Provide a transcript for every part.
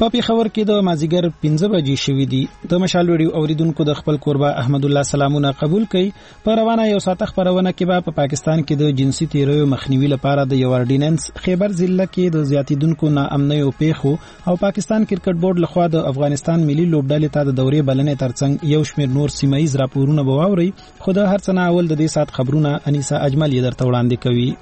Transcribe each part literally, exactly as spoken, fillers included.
په پیښور کې د مازیګر پنځه بجې شوې دي. د مشال ویډیو اوریدونکو د خپل کوربه احمد الله سلامونه قبول کړي. په روانه یو ساعت خبرونه کې به په پاکستان کې د جنسي تیریو مخنیوي لپاره د یو اورډیننس خیبر ضلع کې د زیاتیدونکو ناامنیو پیښو او پاکستان کرکټ بورډ لخوا د افغانستان ملي لوبډلې ته د دورې بلنې ترڅنګ یو شمېر نور سیمایي راپورونه به واوري. خو د هر څه نه اول د دې ساعت خبرونه انیسا اجمل یې درته وړاندې کوي.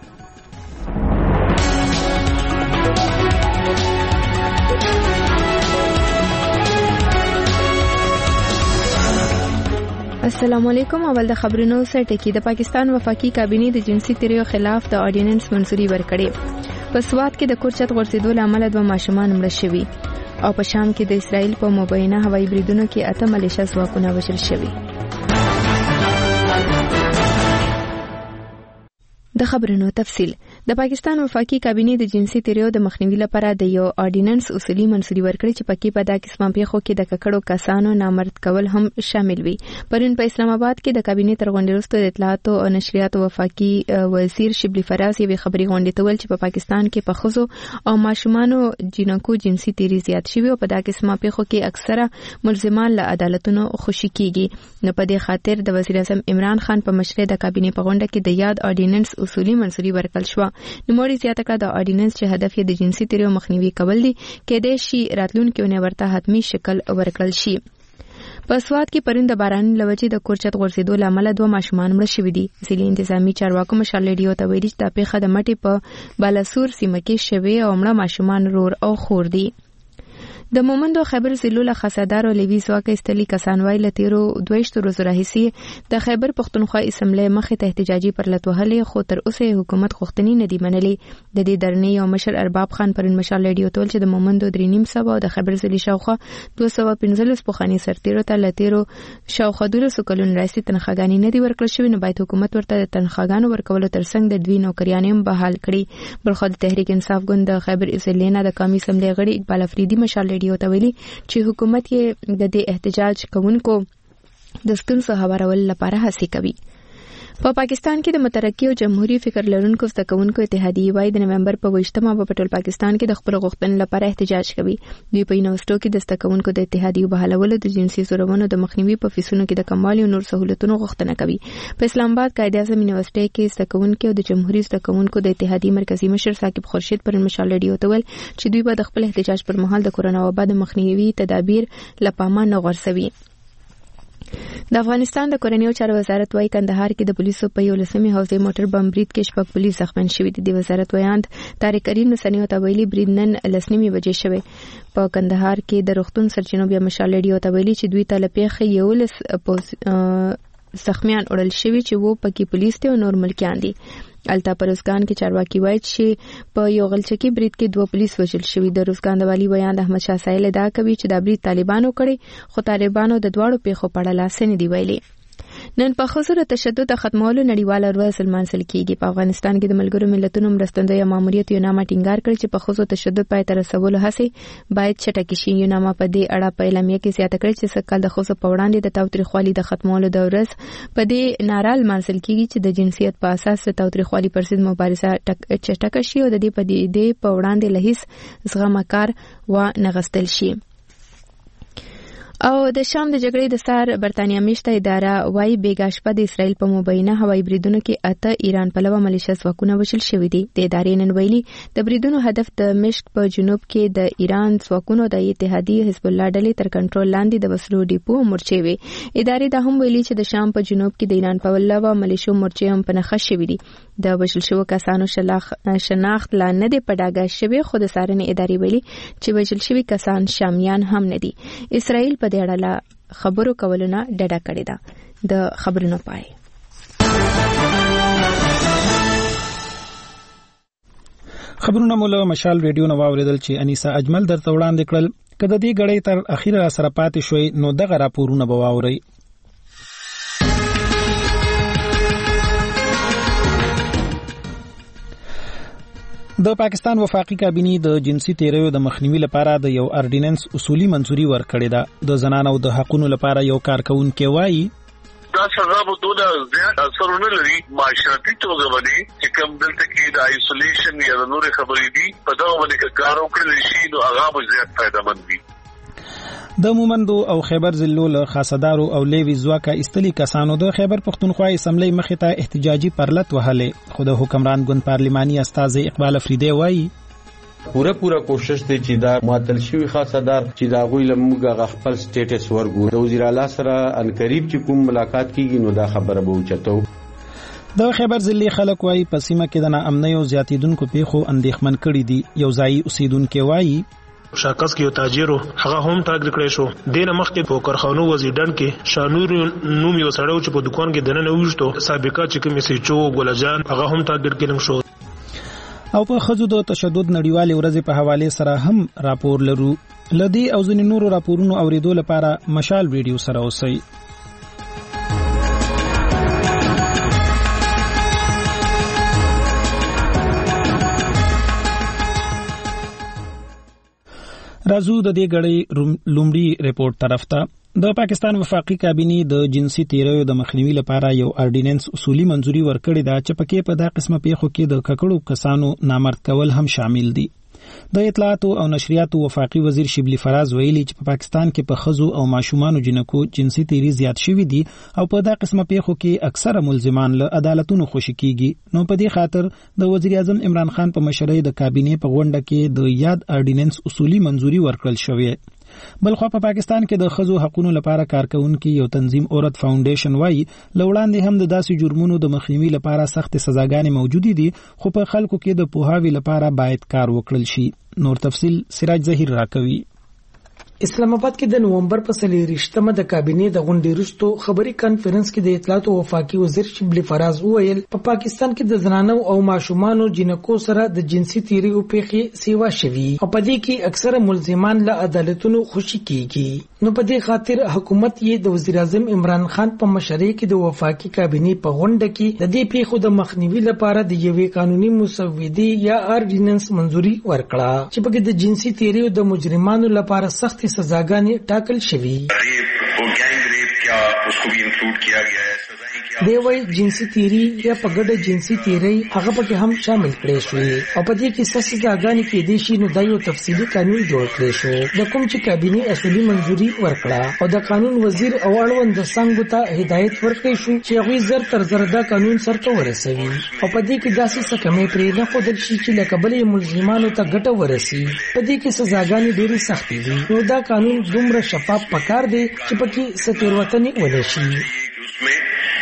السلام علیکم. اول د خبرونو سره ټکی. د پاکستان وفاقي کابینې د جنسي تیریو خلاف د اورډیننس منظوري ورکړې. په سوات کې د کورچت غورځېدو له امله دوه ماشومان مړه شوي او په شام کې د اسرائیل په مبینه هوایي بریدونو کې اته ملیشه ځواکونه وژل شوي. د خبرونو تفصیل. د پاکستان وفاقي کابینې د جنسي تیریو د مخنیوي لپاره د یو اورډیننس اصولي منظوري ورکړي چې پکې په دا قسمه پیښو کې د ککړو کسانو نامرد کول هم شامل وي. پرون په اسلام آباد کې د کابینې تر غونډې وروسته د اطلاعات او نشریات وفاقي وزیر شبلی فراز یې خبري غونډې ته ویل چې په پاکستان کې په ښځو او ماشومانو جنکو جنسي تیری زیات شوی او په دا قسمه پیښو کې اکثره ملزمان له عدالتونو خوشي کیږي. نو په دې خاطر د وزیر اعظم عمران خان په مشرۍ د کابینې په غونډه کې د یاد اورډیننس اصولي منظوري ورکړل شو. نوموړي زیاته کړه د اورډیننس چې هدف یې د جنسي تیریو مخنیوي کول دي کېدای شي راتلونکي اونۍ ورته حتمی شکل ورکړل شي. په سوات کې پرون د باران له وجې د کورچت غورځېدو له امله دوه ماشومان مړه شوي دي. ځینې انتظامي چارواکو مشال ریډیو ته ویلي چې دا پیښه د مټې په بالاسور سیمه کې شوې او مړه ماشومان رور او خور دي. د مومندو خیبر ضلعو له خاصدار او لوي ځواکه استلي کسان وای له تیرو دویشت ورځو راهیسې د خیبر پښتونخوا اسمبلی مخې ته احتجاجي پرلط وهلې خو تر اوسه حکومت غوښتنې نه دی منلې. د دې درنې او مشر ارباب خان پرون مشال ریډیو ته ویل چې د مومندو درې نیم سوه او د خیبر ضلع شاوخوا دوه سوه پنځلس پخواني سرتیرو ته له تیرو شاوخوا دولسو کلونو راهیسې تنخواګانې نه دي ورکړل شوې، نو باید حکومت ورته د تنخواګانو ورکولو ترڅنګ د دوی نوکریانې هم بحال کړي. بلخو د تحریک انصاف ګوند د خیبر ضلع نه د قومي اسمبلی غړي اقبال افریدي مشال ریډیو ته ویلي چې حکومت یې د دې احتجاج کوونکو د ستونزو هوارولو لپاره هڅې کوي. په پاکستان کې د مترقي او جمهوریت فکر لرونکو زده کوونکو اتحادیې وايي د نومبر په ویشتمه په ټول پاکستان کې د خپل غوښتنې لپاره احتجاج کوي. دوی په یونیورسيټو کې د زده کوونکو د اتحادیې بحالولو د جنسي زورونو د مخنیوي په فیسونو کې د کموالي او نور سہولتونو غوښتنه کوي. په اسلام آباد قائد اعظم یونیورسيټي کې زده کوونکو او د جمهوریت زده کوونکو د اتحادیې مرکزی مشر ثاقب خورشید پر مشال ریډیو ته ویل چې دوی به د خپل احتجاج پر مهال د کورونا وبا د مخنیوي تدابیر لپاره نه غورځوي. د افغانستان د کورنیو چارو وزارت وايي کندهار کې د پولیسو په یو لسمې حوزې موټر بم برید کې شپږ پولیس زخمین شوي دي. د وزارت ویاند طارق کریم رسنیو ته ویلي برید نن لسنیمې بجې شوی. په کندهار کې د روغتون سرچینو بیا مشال ریډیو ته ویلي چې دوی ته له پیښې یولس زخمیان وړل شوي چې وو پکې پولیس ته او نور ملکیان دي. التا پروزګان کې چارواکي وایي چې په یو غلچکی برید کې دوه پولیس وژل شوي. د روزګان د والی ویاند احمد شاه سایل ادعا کوي چې دا برید طالبانو کړی خو طالبانو د دواړو پیښو په اړه لاس نه دی ویلي. نن په خصوص تشدد ختمولو نړیواله ورځ لمانځل کیږي. په افغانستان کې د ملګرو ملتونو مرستندوی ماموریت یو نامه ټینګار کړ چې په خصوص تشدد پای ته رسولو هڅې باید چټکې شي. یو نامه په دې اړه په اعلامیه کې زیاته کړې چې سکهال د خصوص په وړاندې د تاوتریخوالي د ختمولو د ورځ په دې ناره لمانځل کیږي چې د جنسیت په اساس د تاوتریخوالي پر ضد مبارزه چټکه شي او د دې په دې په وړاندې له هیڅ زغمه کار و نغستل شي. او د شام د جګړې د سار برتانیا میشته اداره وايي بیګا شپه د اسرائیل په مبینه هوایي بریدونو کې اته ایران پلوه ملیشه ځواکونه وژل شوي دي. د ادارې نن ویلي د بریدونو هدف د مشک په جنوب کې د ایران ځواکونو د اتحادیې حزب الله ډلې تر کنټرول لاندې د وسلو ډیپو مورچې وي. ادارې دا هم ویلي چې د شام په جنوب کې د ایران پلوه ملیشو مورچې هم په نښه شوي دي. د وژل شوو کسانو شناخت لا نه دی په ډاګه شوی، خو د څارنې ادارې ویلي چې وژل شوي کسان شامیان هم نه دي. اسرائیل په دې اړه خبرو کولو نه ډډه کړې ده. د خبرونو پای. خبرونه مو له مشال ریډیو نو واوریدل چې انیسا اجمل درته وړاندې کړل. کله دې غړې تر اخیره سره پاتې شوي نو دغه راپورونه به واورئ. د پاکستان وفاقي کابینې د جنسي تیریو د مخنیوي لپاره د یو اورډیننس اصولي منظوري ورکړې ده. د زنانو د حقوقو لپاره یو کارکونکو وایي دا سزا به دونه زیات اثر نه لري معاشرتي توګه باندې چې کوم دلته کې د آیسولیشن یا د نور خبرې دي په دا باندې کار وکړل شي نو هغه به زیات فائدمن وي. د مومندو او خیبر ضلعو له خاصدارو او لیوی ځواکه استلي کسانو د خیبر پښتونخوا اسمبلی مخې ته احتجاجي پرلط وهلې، خو د حکمران ګوند پارلماني استازي اقبال افریدی وایي پوره پوره کوشش دی چې دا معطل شوی خاصدار چې دا غوی لموږه خپل سټیټس ورګو د وزیر اعلی سره ان قریب چې کوم ملاقات کیږي نو دا خبره به وچتو. د خیبر ضلع خلک وایي په سیمه کې د ناامنۍ او زیاتیدونکو پیښو اندېښمن کړي دي. یو ځایي اوسیدونکي وایي شاکس کې یو تاجر هغه هم ټاګل کړی شو. دینه مخکې په کارخانو وزیرډن کې شانور نوم یو سړی چې په دکان کې دننه وښتو سابقه چې کوم سيچو ګلجان هغه هم ټاګل کړم شو. او په خزو د تشدد نړیوالې ورځې په حواله سره هم راپور لرو. لدی او ځینې نورو راپورونو اوریدو لپاره مشال ویډیو سره اوسئ. رازو د دې غړي لومړی ریپورت طرف ته. د پاکستان وفاقي کابینې د جنسي تیریو د مخنیوي لپاره یو اورډیننس اصولي منځوري ورکړې ده چې پکې په دا قسمه پیښو کې د ککړو کسانو نامرد کول هم شامل دي. د اطلاعات او نشریاتو وفاقي وزیر شبلی فراز ویلي چې په پاکستان کې په خزو او ماشومانو جنکو جنسي تیری زیات شوي دي او په دا قسمه پیښو کې اکثره ملزمان له عدالتونو خوشي کیږي. نو په دې خاطر د وزیر اعظم عمران خان په مشرۍ د کابینې په غونډه کې د یاد اورډیننس اصولي منځوري ورکړل شوې. بلخو په پاکستان کې د خزو حقوقو لپاره کارکونکو یو تنظیم اورت فاونډیشن وایي لوړاندې هم د داسې جرمونو د مخنیوي لپاره سخت سزاګانې موجود دي، خو په خلکو کې د پوهاوي لپاره باید کار وکړل شي. نور تفصیل سراج ظهیر راکوي. اسلام آباد کې د نومبر په څلېرویشتمه د کابینې د غونډې وروسته خبري کانفرنس کې د اطلاعات او وفاقي وزیر شبلی فراز وویل په پا پاکستان کې د زنانو او ماشومانو جنکو سره د جنسي تیریو پیښې سیوا شوي او په دې کې اکثره ملزمان له عدالتونو خوشي کیږي. نو په دې خاطر حکومت یې د وزیر اعظم عمران خان په مشرۍ کې د وفاقي کابینې په غونډه کې د دې پیښو د مخنیوي لپاره د یوې قانوني مسودې یا اورډیننس منځوري ورکړه چې په د جنسي تیریو د مجرمانو لپاره سخت سزاګانې ټاکل شوي. دی وای جنسي تیری یا په ګډه جنسي تیری هغه پکې هم شامل کړي شوې او په دې کې سخت سزاګانې کې دي شي. نو دا یو تفصیلي قانون جوړ کړی شو د کوم چې کابینې اصولي منځوري ورکړه او د قانون وزیر او اړوند څنګه ته هدایت ورکړی شو چې هغه زر تر زر دا قانون سرته ورسوي او په دې کې داسې څه کمې پرې نه خودل شي چې لکه بلې ملزمانو ته ګټه ورسي. په دې کې سزاګانې ډېرې سختې دي. نو دا قانون دومره شفاف پکار دی چې پکې ستیروتنې ونه شي،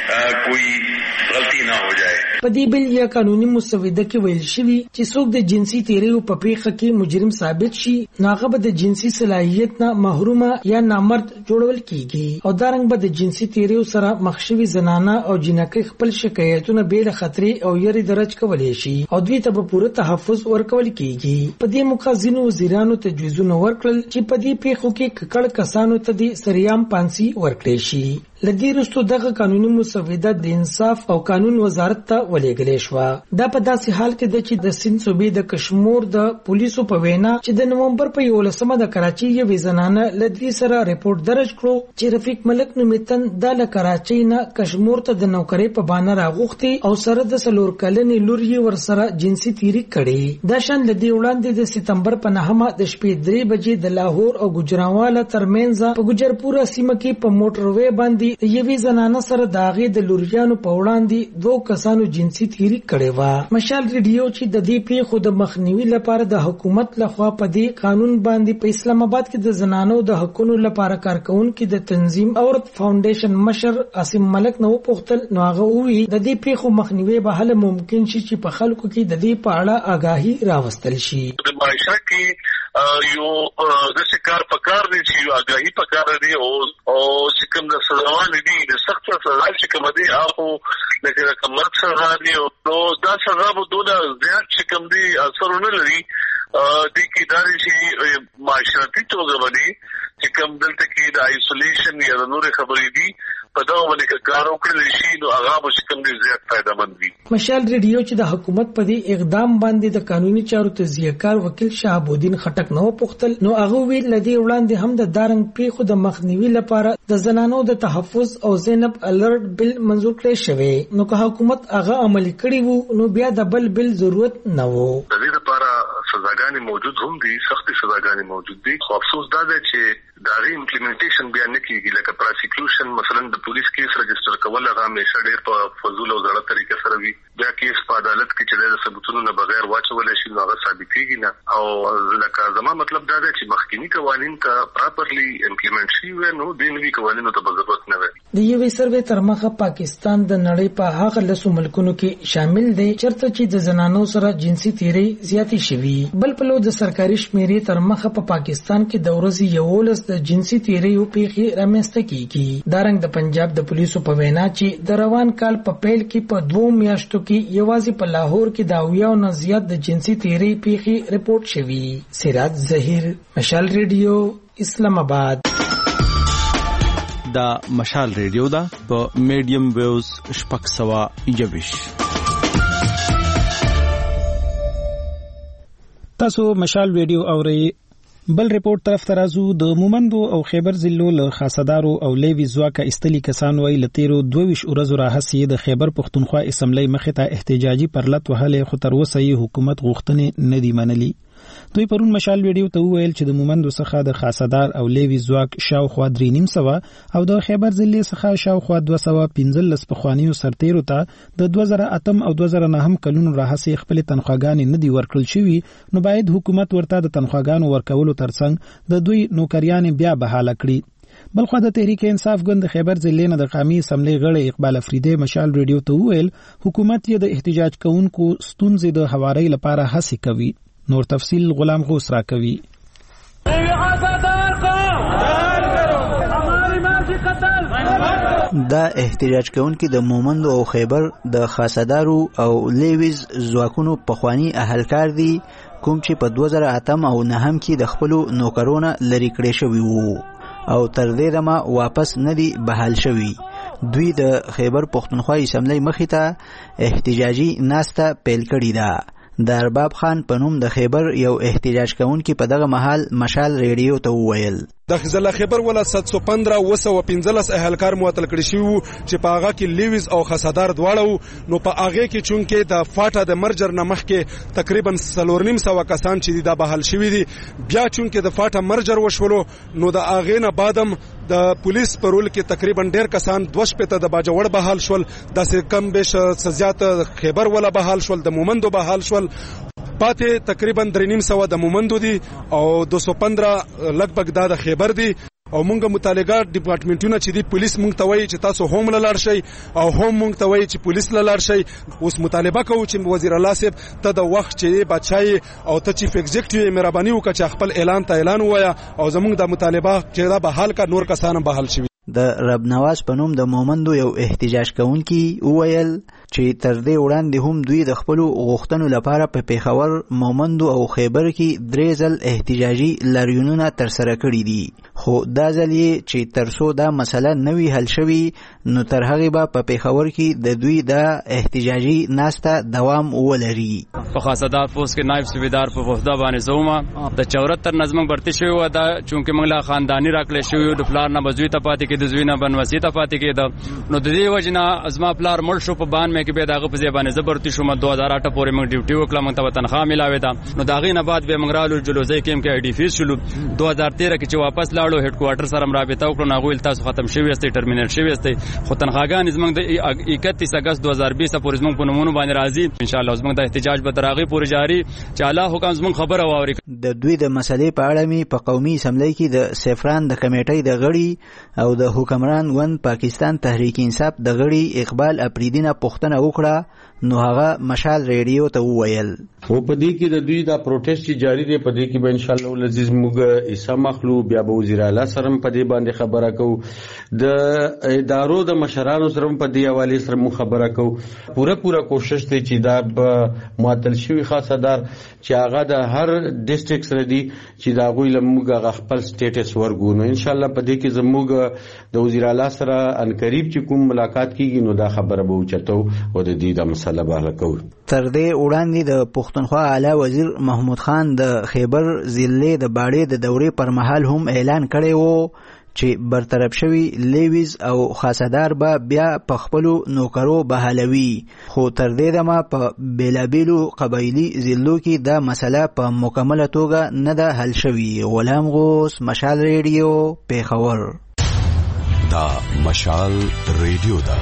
کوئی غلطی نہ ہو جائے. په دې بل یا قانوني مسوده کې ویل شوی چې څوک د جنسي تیریو په پیښه کې مجرم ثابت شي نو هغه به د جنسي صلاحیت نه محرومه یا نامرد جوړول کیږي او دا رنګ به د جنسي تیریو سره مخ شوي زنانه او جنکۍ خپل شکایتونه بې له خطرې او یری درج کولی شي او دوی ته به پوره تحفظ ورکول کیږي. په دې موخه ځینو وزیرانو تجویزونه ورکړل چې په دې پیښو کې ککړ کسانو ته د سریام پانسي ورکړي شي. لدی رستو دغه قانوني مسوده د انصاف او قانون وزارت ته ولېږلې شو. دا په داسې حال کې د چې د سند صوبې د کشمیر د پولیسو په وینا چې د نومبر په یولسمه د کراچۍ یوې زنانه لدی سره ریپورت درج کړو چې رفیق ملک نومیتن د له کراچۍ نه کشمیر ته د نوکرۍ په بانه راغوښتي او سره د سلور کلنې لور یې ورسره جنسي تیری کړي. دا شان لدی وړاندې د سپتمبر په نهمه د شپې درې بجې د لاهور او ګجرانواله ترمنځ په ګجرپوره سیمه کې په موټروي باندې یوې زنانه سره د هغې د لوریانو په وړاندې دوه کسانو جنسي تیری کړې وه. مشال ریډیو چې د دې پیښو د مخنیوي لپاره د حکومت لخوا په دې قانون باندې په اسلام آباد کې د زنانو د حقوقو لپاره کارکونکو د تنظیم اورت فاونډیشن مشر عاصم ملک نو پوښتل نو هغه وی د دې پیښو مخنیوي به هله ممکن شي چې په خلکو کې د دې په اړه آگاهي راوستل شي. د معاشره کې یو د شکار پکار دي چې یو آگاهی پکار دي او او چې کوم د سزاوان دي د سخت سزا چې کوم دي هغه لکه کومه سزا دي او دا سزا به دونه زیات چې کوم دي اثر نه لري د کی داري چې معاشرتي توګه باندې چې کوم دلته کې د آیسولیشن یا د نور خبرې دي په دغه باندې کار وکړل شي نو هغه به کوم ډیر زیات فائدمند وي. مشال ریډیو چې د حکومت په دې اقدام باندې د قانوني چارو تزیهکار وکیل شهاب الدین خټک نو پوښتل نو هغه ویل لدی وړاندې هم د دارنګ پیښو د مخنیوي لپاره د زنانو د تحفظ او زینب الرټ بل منزور کړی شوی نو که حکومت هغه عملي کړی وو نو بیا د بل بل ضرورت نه وو. د دې لپاره سزاګانې موجود هم دي، سختي سزاګانې موجود دي، خو افسوس دا دی چې داغي امپلیمنټیشن بیا نه کیږي. لکه پروسیکیوشن مثلا د پولیس کیس رجسٹر کول هغه همیشه ډېر په فضول او زړه طریقې سره وي. بیا کیس په عدالت کې چې د ثبوتونو نه بغیر واچول شي نو هغه ثابتېږي نه. او لکه زما مطلب دا دی چې مخکینی قوانين کا پراپرلی امپلیمنټ شي و نو د نوي قوانینو ته ضرورت نه وي. د یوې سروې تر مخه پاکستان د نړۍ په هغه لسو ملکونو کې شامل دی چرته چې د زنانو سره جنسي تیری زیاتی شوي. بل په لور د سرکاري شمیرې تر مخه په پاکستان کې د ورځې یولس د جنسي تیری یو پیښې رامنځته کیږي. دارنګ د پنجاب د پولیسو په وینا چې د روان کال په پیل کې په دوه میاشتو کې یوازې په لاهور کې د اویا نه زیات د جنسي تیری پیښې رپورټ شوي. سراج ظهیر، مشال ریډیو، اسلام آباد. دا مشال ریډیو دا په میډیم ویوز شپږ سوه یوویش. تاسو مشال ریډیو اورئ. بل ریپورت طرف ترازو د مومندو او خیبر ضلعو له خاصدارو او لیوی ځواکه استلی کسان وای لتیرو دویش ورځو راهسي د خیبر پښتونخوا اسمبلی مخې ته احتجاجي پرلط وهلې خو تر اوسه یې حکومت غوښتنې نه دی منلي. دوی پرون مشال ویډیو ته وویل چې د مومندو څخه د خاصدار او لیوی ځواک شاوخوا درې نیم سوه او د خیبر ضلع څخه شاوخوا دوه سوه پنځلس پخوانیو سرتیرو ته د دوه زره اتم او دوه زره نهم کلونو راهسي خپل تنخواګانې نه دي ورکړل شوي نو باید حکومت ورته د تنخواګانو ورکولو ترڅنګ د دوی نوکریانې بیا بحاله کړي. بلخو د تحریک انصاف ګوند خیبر ضلع نه د قومي اسمبلی غړی اقبال افریدی مشال ریډیو ته وویل حکومت یې د احتجاج کوونکو ستونزې د هواري لپاره هڅې کوي. نور تفصیل غلام غوث را کوي. دا احتجاج کوونکي د مومندو او خیبر د خاصدارو او لیویز ځواکونو پخوانی اهلکار دي کوم چې په دوه زره اتم او نهم کې د خپلو نوکرونه لرې کړی شوي وو او تر دې دمه واپس نه دي بحال شوي. دوی د خیبر پښتونخوا اسمبلی مخې ته احتجاجي ناسته پیل کړې ده. د ارباب خان په نوم د خیبر یو احتجاج کوونکی په دغه مهال مشال ریډیو ته وویل د ضلع خیبر ولا صد و پندرہ و سو پنځلس اهلکار معطل کړي شو چې په هغه کې لیویز او خاصدار دواړو نو په هغه کې چونکې د فاټا د مرجر نمخ کې تقریبا څلور نیم سو کسان چې د بحال شوي دي بیا چونکې د فاټا مرجر وشولو نو د هغه نه بعدم د پولیس پرول کې تقریبا ډیر کسان دوش پته د باجوړ بحال شول د کم بیش سزیات خیبر ولا بحال شول د مومندو بحال شول پاتې تقریبا درې نیم سو د مومندو دي او دو سو پندرہ لګبګ د خیبر دي او مونږه متعلقه ډپارټمنټونه چې دی پولیس مونږ ته وایي چې تاسو هم لاړ شئ او هم مونږ ته وایي چې پولیس لاړ شئ. اوس مطالبه کوو چې وزیر الله صاحب ته د وخت چې بچای او ته چیف ایگزیکټیو مهرباني وکړه چې خپل اعلان ته اعلان وایا او زمونږ د مطالبه چې دا به حل کا نور کسان به حل شي. د رب نواز په نوم د مومندو یو احتجاج کوونکی وویل چې تر دې وړاندې هم دوی د خپل غوښتنو لپاره په پیښور، مومندو او خیبر کې درې ځل احتجاجي لاریونونه تر سره کړي دي خو دا ځل یې چې ترڅو دا مسله نوي حل شوي نو تر هغې به په پیښور کې د دوی د احتجاجي ناسته دوام ولري. په خاصدار پوسټ کې نائب صوبیدار په وحده باندې زوما د چورتر نظم برتی شوی و دا چونکه موږ لا خاندانی راکړل شوی د پلار نه بزوی ته پاتې کې د زوی نه بنوسی ته پاتې کې نو د دې وجنه ازما پلار مړ شو په بان مې کې به داغه په ځبانه زبرتی شو م دوه هزار اته پورې موږ ډیوټي وکړه موږ ته تنخواه ملاوي دا نو داغه نه بعد به موږ رالو جلوزي کېم کې اي ډي فیس شلو دوه هزار تیرہ کې چې واپس لاړو هډ کوارټر سره رابطه وکړو نو غوښتل تاسو ختم شوی استي ټرمینل شوی استي خو تنخواګان زموږ د اکتیس اگست دوه هزار بیس پورې زموږ په نمونه باندې راځي ان شاء الله زموږ د احتجاج به تراغي پورې جاری چې الله حکم زموږ خبره واوري. د دوی د مسلې په اړه می په قومي اسمبلی کې د سفران د کمیټې د غړي او د حکمران ګوند پاکستان تحریک انصاف د غړي اقبال افریدی نه پوښتنه وکړه نو هغه مشال ریډیو ته وویل و په دې کې د دوی دا پروټیسټ جاری دی په دې کې به ان شاء الله العزیز موږ ایسا مخلو بیا به وزیر وزیر اعلی سره په دې باندې خبره کوو، د ادارو د مشرانو سره په دې حواله سره خبره کوو. پوره پوره کوشش دی چې دا معطل شوی خاصدار چې هغه د هر ډیسټریکټ سره دی چې دا غوی لموږ خپل سټیټس ورګو. نو ان شاء الله په دې کې زموږ د وزیر اعلی سره ان قریب چې کوم ملاقات کیږي نو دا خبره به اوچتو او د دې د مسله به حل کوو. تر دې وړاندې د پښتونخوا اعلی وزیر محمود خان د خیبر ضلع د باړې د دورې پر مهال هم اعلان کړی و چې برطرف شوی لیویز او خاصدار به بیا په خپلو نوکرو بحالوي، خو تر دې دمه په بیلابیلو قبایلي ضلعو کې دا مسله په مکمله توګه نه ده حل شوی. غلام غوث، مشال ریډیو، پیښور. دا مشال ریډیو ده.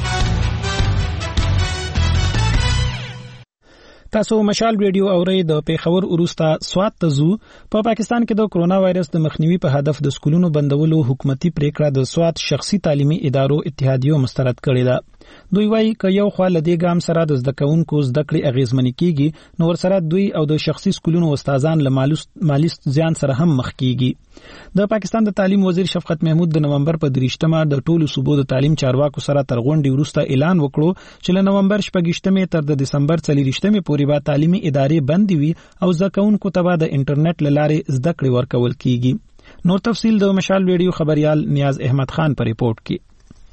تاسو مشال ریډیو اورئ. د پیښور وروسته سوات ته ځو. په پا پاکستان کې د کرونا وایرس د مخنیوي په هدف د سکولونو بندولو حکومتي پریکړه د سوات شخصي تعلیمي ادارو اتحادیو مسترد کړې ده. دوی وایي ک یو خوا لدې ګام سره د زده کوونکو زده کړې اغیزمنې کیږي، نو ورسره دوی او د شخصي سکولونو استادان له مالي زیان سره هم مخ کیږي. د پاکستان د تعلیم وزیر شفقت محمود د نومبر په دریشتمه د ټولو صوبو د تعلیم چارواکو سره تر غونډې وروسته اعلان وکړو چې له نومبر شپږشتمې تر د دسمبر څلورویشتمې پورې به تعلیمي ادارې بندې وي او زده کوونکو ته به د انټرنیټ له لارې زده کړې ورکول کیږي. نور تفصیل د مشال ریډیو خبريال نیاز احمد خان په ریپورت کې.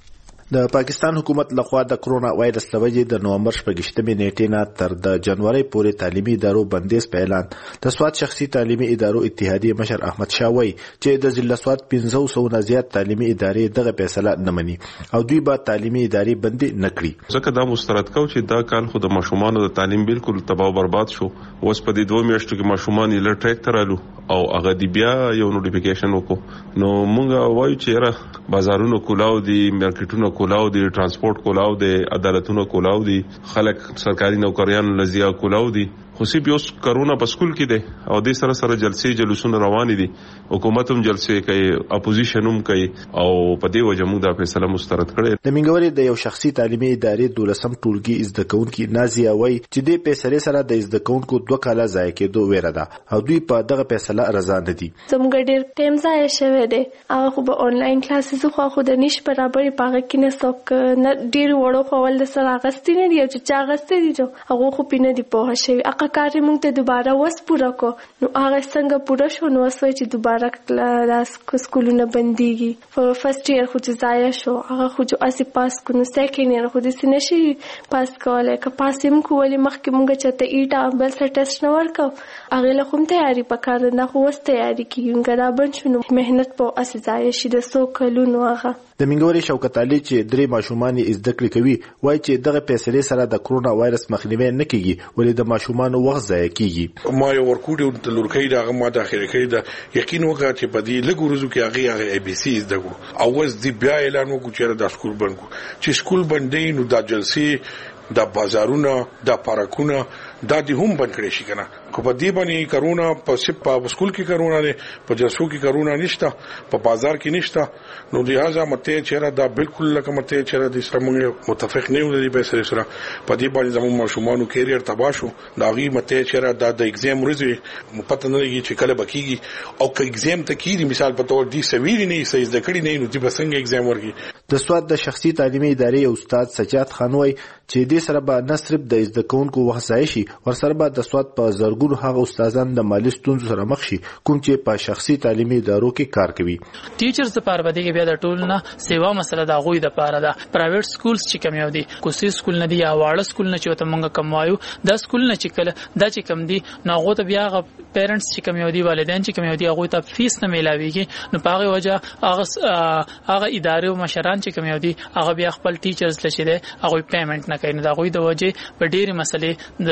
د پاکستان حکومت لخوا د کرونا وایرس لوجې د نومبر شپږشتمې نیټې نه تر د جنوري پورې تعلیمي ادارو بندیز په اعلان د سوات شخصي تعلیمي ادارو اتحادیه مشر احمد شاه وایي چې د ضلع سوات پنځه سوه نه زیات تعلیمي ادارې دغه فیصله نه مني او دوی به تعلیمي ادارې بندې نه کړي. ځکه دا مسترد کو چې دا کال خو د ماشومانو د تعلیم بالکل تباہ برباد شو. اوس په دې دوه میاشتو کې ماشومان یې ل ټریک ترالو او هغه دی بیا یو نوټیفیکیشن وکړو. نو موږ وایو چې را بازارونو کولاو دي، مارکیټونو کولاو دي، ترانسپورت کولاو دي، عدالتونو کولاو دي، خلک سرکاري نوکریان لزیا کولاو دي. خو سی بیوس کرونا په سکول کې دي او د سره سره جلسې جلوسونه روان دي، حکومت هم جلسې کوي، اپوزیشن هم کوي او په دې وجه موږ دا فیصله مسترد کړې. د منګوري د یو شخصي تعلیمي ادارې دولسم ټولګي زده کوونکي نازیه وای چې د فیصله سره د زده کوونکو دوه کاله ضایع کېدو ویره ده او دوی په دغه فیصله رضا نه دي. زموږ ډېر ټیم ضایع شوی دی. هغه خو په آنلاین کلاسز خو خو د نش برابرې پاغه کې نه څوک نه ډېر وړو خول د سره غستې نه دی چې چا غستې دي جو هغه خو پینې دی په شوی اقا کار موږ ته دوباره وس پورا کو. نو هغه څنګه پورا شو نو وسوي چې دوباره کلاس سکولونه بنديږي. په فرست ایئر خو چې ضایع شو هغه خو جو اسی پاس کو نو سیکنډ ایئر خو د سینشي پاس کولای که پاسیم کولای مخکې موږ چته ایټا بل سره ټیسټ نه ورکو هغه له کوم تیاری پکاره نه خو وس تیاری کیږي دا بن شنو مهنت په اسی ضایع شي د سو کلونو. هغه د منګوري شوکت علي چې درې ماشومان یې زده کړې کوي وایي چې دغه فیصلې سره د کرونا وایرس مخنیوي نه کیږي ولې د ماشومان وخت ضایع کیږي. ما یو ورکوټ د لورکۍ دغه ما د اخیری کې د یقین وکړه چې په دې لږ ورځو کې هغه هغه ای بي سي زده کو او اوس دی بیا اعلان وکړو چې د سکول بند کو چې سکول بندې نو د جلسې د بازارونو د پارکونو د دې هم بند کړی شي کنه. کو په دې باندې کرونا په سپ په سکول کې کرونا نه په جلسو کې کرونا نشته په بازار کې نشته نو لہذا مته چیرې دا بالکل لکه مته چیرې د سره متفق نه ولري به سره سره په دې باندې زموږ ماشومان کیریئر تباہ شو. دا غي مته چیرې د ایگزام ورځي پته نه لګي چې کله بکیږي او که ایگزام ته کیږي مثال په تور دي سویری نه سې زده کړی نه نو دې بسنګ ایگزام ورګي. د سواد د شخصي تعلیمي ادارې استاد سجاد خانوي چې دې سره به نه صرف د زده کوونکو وخت ضایع شي ورسره به د سواد په زرګونو هغه استادان د مالی ستونزو سره مخ شي کوم چې په شخصي تعلیمي ادارو کې کار کوي. ټیچرز لپاره به دغه بیا د ټول نه سیوا مسله دا غوي د لپاره ده. پرایویټ سکولز چې کم یو دي کوسي سکول نه دی یا واړه سکول نه چې ته مونږ کموایو دا سکول نه چې کله دا چې کم دي نو هغه ته بیا غ پیرنټس چې کم یو دي والدین چې کم یو دي هغه ته فیس نه میلاويږي نو په هغه وجه هغه هغه ادارې او مشران چې کم یو دي هغه بیا خپل ټیچرز لشي دي هغه پیمنټ نه کوي. دا غوي د وجه په ډېری مسلې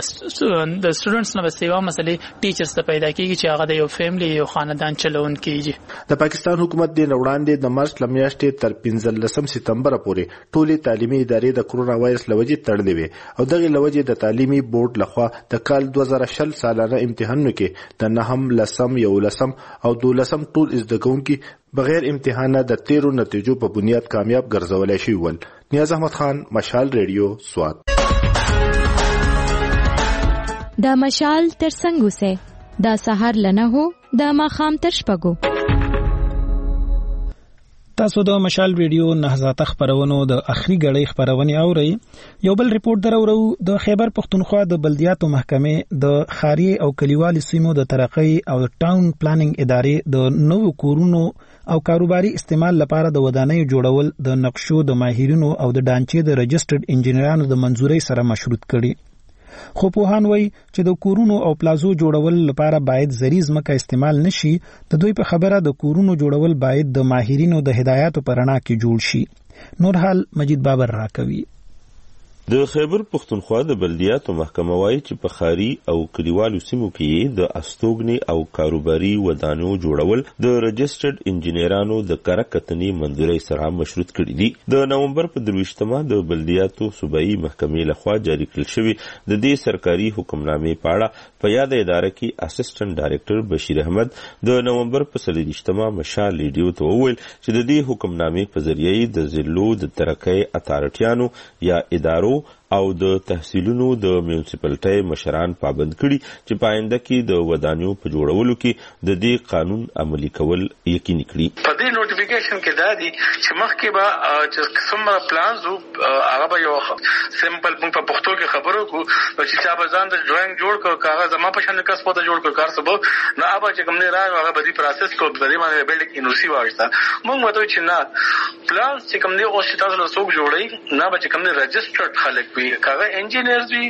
د د سټوډنټس نه سیوا مسلې ټیچرز ته پیدا کیږي چې هغه د یو فیملی یو خاندان چلون کیږي. د پاکستان حکومت د وړاندې د مارچ لمیاشتې تر پنځلسم سپتمبر پورې ټولې تعلیمي ادارې د کرونا وایرس لوجې تړلې وي او دغه لوجې د تعلیمي بورډ لخوا د کال دوه زره شل سالانه امتحانونو کې د نهم لسم یو لسم او دولسم ټول زده کوونکي بغیر امتحانه د تیرو نتیجو په بنیاد کامیاب ګرځولای شي ول. نیاز احمد خان، مشال ریډیو، سوات. دا مشال تر څنګه سه دا سحر لنه هو دا ماخام تر شپګو تاسو د مشال ریډیو نهزاته خبرونو د اخري غړې خبرونه اورئ. یو بل ریپورت درورو د خیبر پختونخوا د بلدیاتو محکمې د خاري او کلیوالي سیمو د ترقۍ او ټاون پلانینګ ادارې د نوو کورونو او کاروباري استعمال لپاره د ودانۍ جوړول د نقشو د ماهرینو او د ډانچې د رجسټرډ انجینرانو د منزورۍ سره مشروط کړي. خو پوهان وایي چې د کورونو او پلازو جوړول لپاره باید زریز مکه استعمال نشي. د دوی په خبره د کورونو جوړول باید د ماهرینو د هدایاتو پر رڼا کې جوړ شي. نور حال مجید بابر راکوي. د خیبر پختونخوا د بلدیاتو محکمه وايي چې په خاري او کلیوالو سیمو کې د استوګنې او کاروباري ودانو جوړول د رجسټرډ انجینرانو د کارکتنې منځوري سره مشروط کړي دي. د نومبر په درویشتمه د بلدیاتو صوبایي محکمې لخوا جاری کړل شوی د دې سرکاري حکمنامې په اړه په یاد اداره کې اسسټنټ ډایریکټر بشیر احمد د نومبر په څلوېښتمه مشال ریډیو ته وویل چې د دې حکمنامې په ذریعه د ضلعو د ترقۍ اتارټیانو یا ادارو او د تحصیلونو د میونسپالټۍ مشران پابند کړي چې په آینده کې د ودانیو په جوړولو کې د دې قانون عملي کول یقیني کړي. په دې نوټیفیکیشن کې دا دي چې مخکې به چې څومره پلانز هغه به یو سمپل په پښتو کې خبرو کو چې چا به ځان د ډرایینګ جوړ کړ کاغذ ما په شان کس پته جوړ کړ کار سبب نه هغه چې کوم نه راغی هغه به دې پروسس کو په دې باندې بلډینګ انوسی واشتا موږ وته چې نه پلان چې کوم نه او چې تاسو له څوک جوړي نه به چې کوم نه رجسټرډ خلک وي کاغه انجینرز وي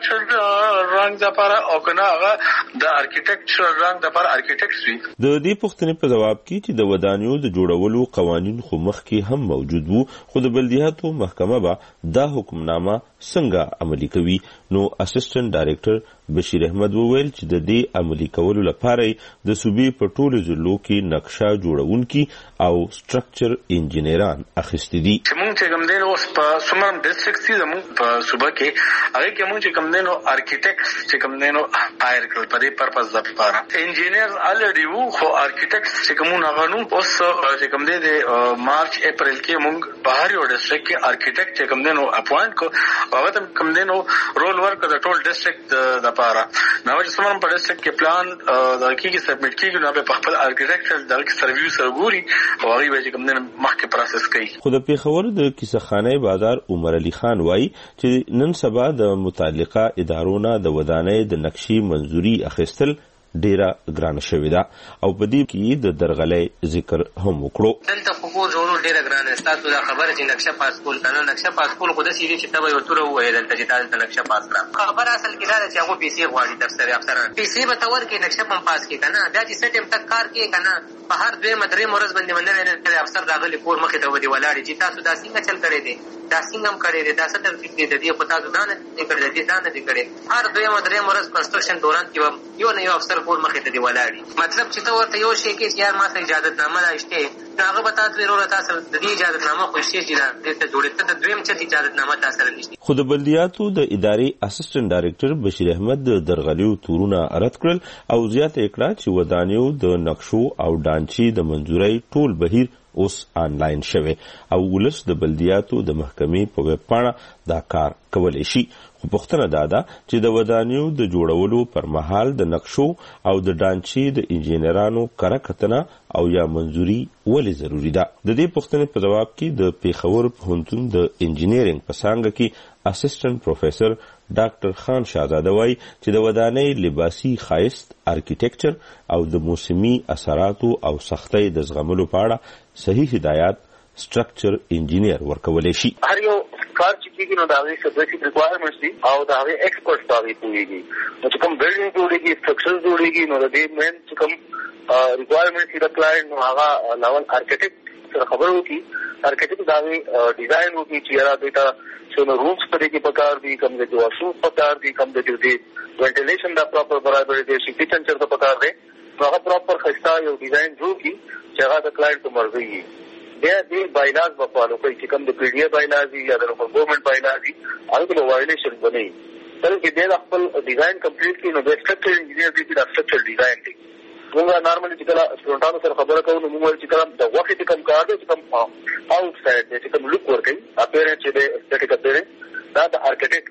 سټرکچر رنګ لپاره او کنه هغه د ارکیټیکچر رنګ لپاره ارکیټیکټس وي. د دې پوښتنې په جواب کې چې د ودانیو د جوړولو قوانین خو مخکې هم موجود وو خو د بلدیاتو محکمه به دا حکمنامه څنګه عملي کوي نو اسسټنټ ډایریکټر بشیر احمد وویل چې د دې عملي کولو لپاره د صوبې په ټولو ضلعو کې نقشه جوړونکي او سټرکچر انجینران اخیستي دي. چې موږ چې کوم دین اوس په سومرم ډیسټریکټ کې زموږ په صوبه کې هغه کې موږ چې کوم دین ارکیټیکټس چې کوم دین هایر کړل په دې پرپز لپاره انجینر الریډي وو خو ارکیټیکټس چې کوم نه غنو اوس چې کوم دین مارچ اپریل کې موږ بهر یو ډیسټریکټ کې ارکیټیکټ چې کوم دین اپوینټ کو هغه ته کوم دین رول ورک د ټول ډیسټریکټ لپاره نو چې سمون په ډیسټریکټ کې پلان د کیږي سبمیټ کیږي نو په خپل ارکیټیکچر د سرویو سره ګوري او هغه به چې کوم دین مخکې پروسس کوي. خو د پیښور د کیسهخانه بازار عمر علي خان وایي چې نن سبا د متعلقه ادارونو د ودانۍ د نقشې منزوري اخیستل ډیره ګرانه شوې ده او په دې کې د درغلې ذکر هم وکړو. دلته خو جوړول ډیره ګرانه ستاسو دا خبره چې نقشه پاس کول کنه نقشه پاس کول خو د سیدی چې تبه یو تر وې دلته چې تاسو نقشه پاس کړه خبره اصل کې دا چې هغه پیسې غواړي تفسیر افسران پیسې به تور کې نقشه پم پاس کې کنه دا چې سټیم تک کار کې کنه په هر دوه مدرې مرز باندې باندې افسر داغلی کور مخې ته ودی ولاړ چې تاسو دا څنګه چل کړی دي دا څنګه هم کړی دي دا څه ترتیب دي د دې په تاسو دا نه کړی دي دا نه دي کړی هر دوه مدرې مرز کنستراکشن دوران کې یو نه یو افسر کور مخې ته دی ولاړ مطلب چې ته ورته یو شی کې یار ما ته اجازه نامه راځته هغه به تاسو ورور تاسو د دې اجازه نامه خو شي چې دا ته جوړه ته دویم چې اجازه نامه تاسو راځي. خو د بلدیاتو د ادارې اسسټنټ ډایریکټر بشیر احمد د درغلیو تورونه رد کړل او زیاته کړه چې ودانیو د نقشو او ډانچې د منزورۍ ټول بهیر اوس آنلاین شوه او ولس د بلدیاتو د محکمې په ویب پاڼه دا کار کولای شي. خو پوښتنه دا ده چې د ودانیو د جوړولو پر مهال د نقشو او د ډانچې د انجینرانو کره کتنه او یا منزوري ولې ضروری ده. د دې پوښتنې په جواب کې د پیښور پوهنتون د انجینرینګ په څانګه کې اسسټنټ پروفیسور ډاکټر خان شاهزاده وایي چې د ودانۍ لباسي ښایست ارکیټیکچر او د موسمي اثراتو او سختۍ د زغملو په اړه صحیح هدایات سټرکچر انجینیر ورکولای شي. هر یو کار چې کیږي نو دا غي سبجیکټ ریکوایرمنټس دي او دا غي ایکسپرټس باندې کوي نو چې کوم بلډینګ جوړیږي سټرکچر جوړیږي نو د دې مین چې کوم ریکوایرمنټس د کلاینټ نو هغه لاول ارکیټیکټ سره خبرو کی ارکیټیکټ دا غي ډیزاین وکړي چې را دیتا چې نو رومز په دې کې پکار دي کوم د واشروم پکار دي کوم د دې وینټیلیشن دا پراپر برابر دي چې کچن چرته پکار دي هغه پراپر خستا یو ډیزاین جوړ کی چې هغه د کلاینټ په مرزي وي. بیا دې بایلاز په فالو کوي چې کوم د پی ډی ای بایلاز یا د لوکل ګورنمنت بایلاز هغه د وایلیشن بنئ بلکې دې خپل ډیزاین کمپلیټ کړي نو د سټرکچر انجینیر دې د سټرکچر ډیزاین دی. موږ نارملی چې کله سټوډنټانو سره خبره کوو نو موږ چې کله د وخت کې کم کار دی چې کم آوټ سایډ دی چې کوم لوک ورکوي اپیرنس چې د اسټیټیک اپیرنس دا د ارکیټیکټ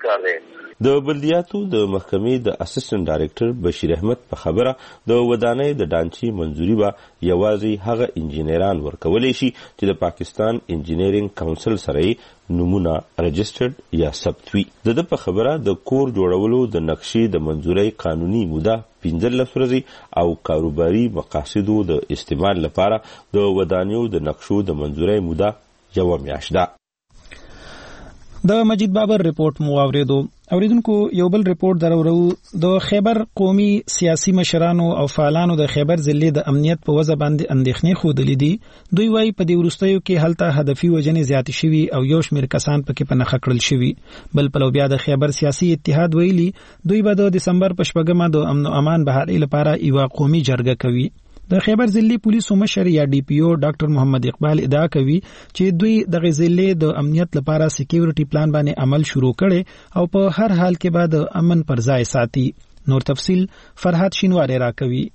کار دی. د بلدیاتو د محکمې د اسسټنټ ډایریکټر بشیر احمد په خبره د ودانۍ د ډانچي منځوري به یوازې هغه انجینران ورکولی شي چې د پاکستان انجینرینګ کونسل سره نمونه رجسټرډ یا ثبت وي. د ده په خبره د کور جوړولو د نقشې د منظورۍ قانوني موده پنځلس ورځې او کاروباري مقاصدو د استعمال لپاره د ودانیو د نقشو د منظورۍ موده یوه میاشت ده. د مجید بابر رپورت مو اوریدو. اوریدونکو یو بل رپورت درورو. د خیبر قومي سیاسي مشرانو او فعالانو د خیبر ضلع د امنیت په وجه باندې اندېښنې ښودلې دي. دوی وايي په دې وروستیو کې هلته هدفي وژنې زیاتې شوي او یو شمېر کسان پکې په نښه کړل شوي. بل پلو بیا د خیبر سیاسي اتحاد ویلي دوی به د دسمبر په شپږمه د امن او امان بهاري لپاره یوه قومي جرګه کوي. د خیبر ضلع پولیسو مشر یا ډي پی او ډاکټر محمد اقبال ادعا کوي چې دوی د ضلع د امنیت لپاره سکیورټي پلان باندې عمل شروع کړي او په هر حال کې به د امن پر ځای ساتي. نور تفصیل فرحات شینواری راکوي.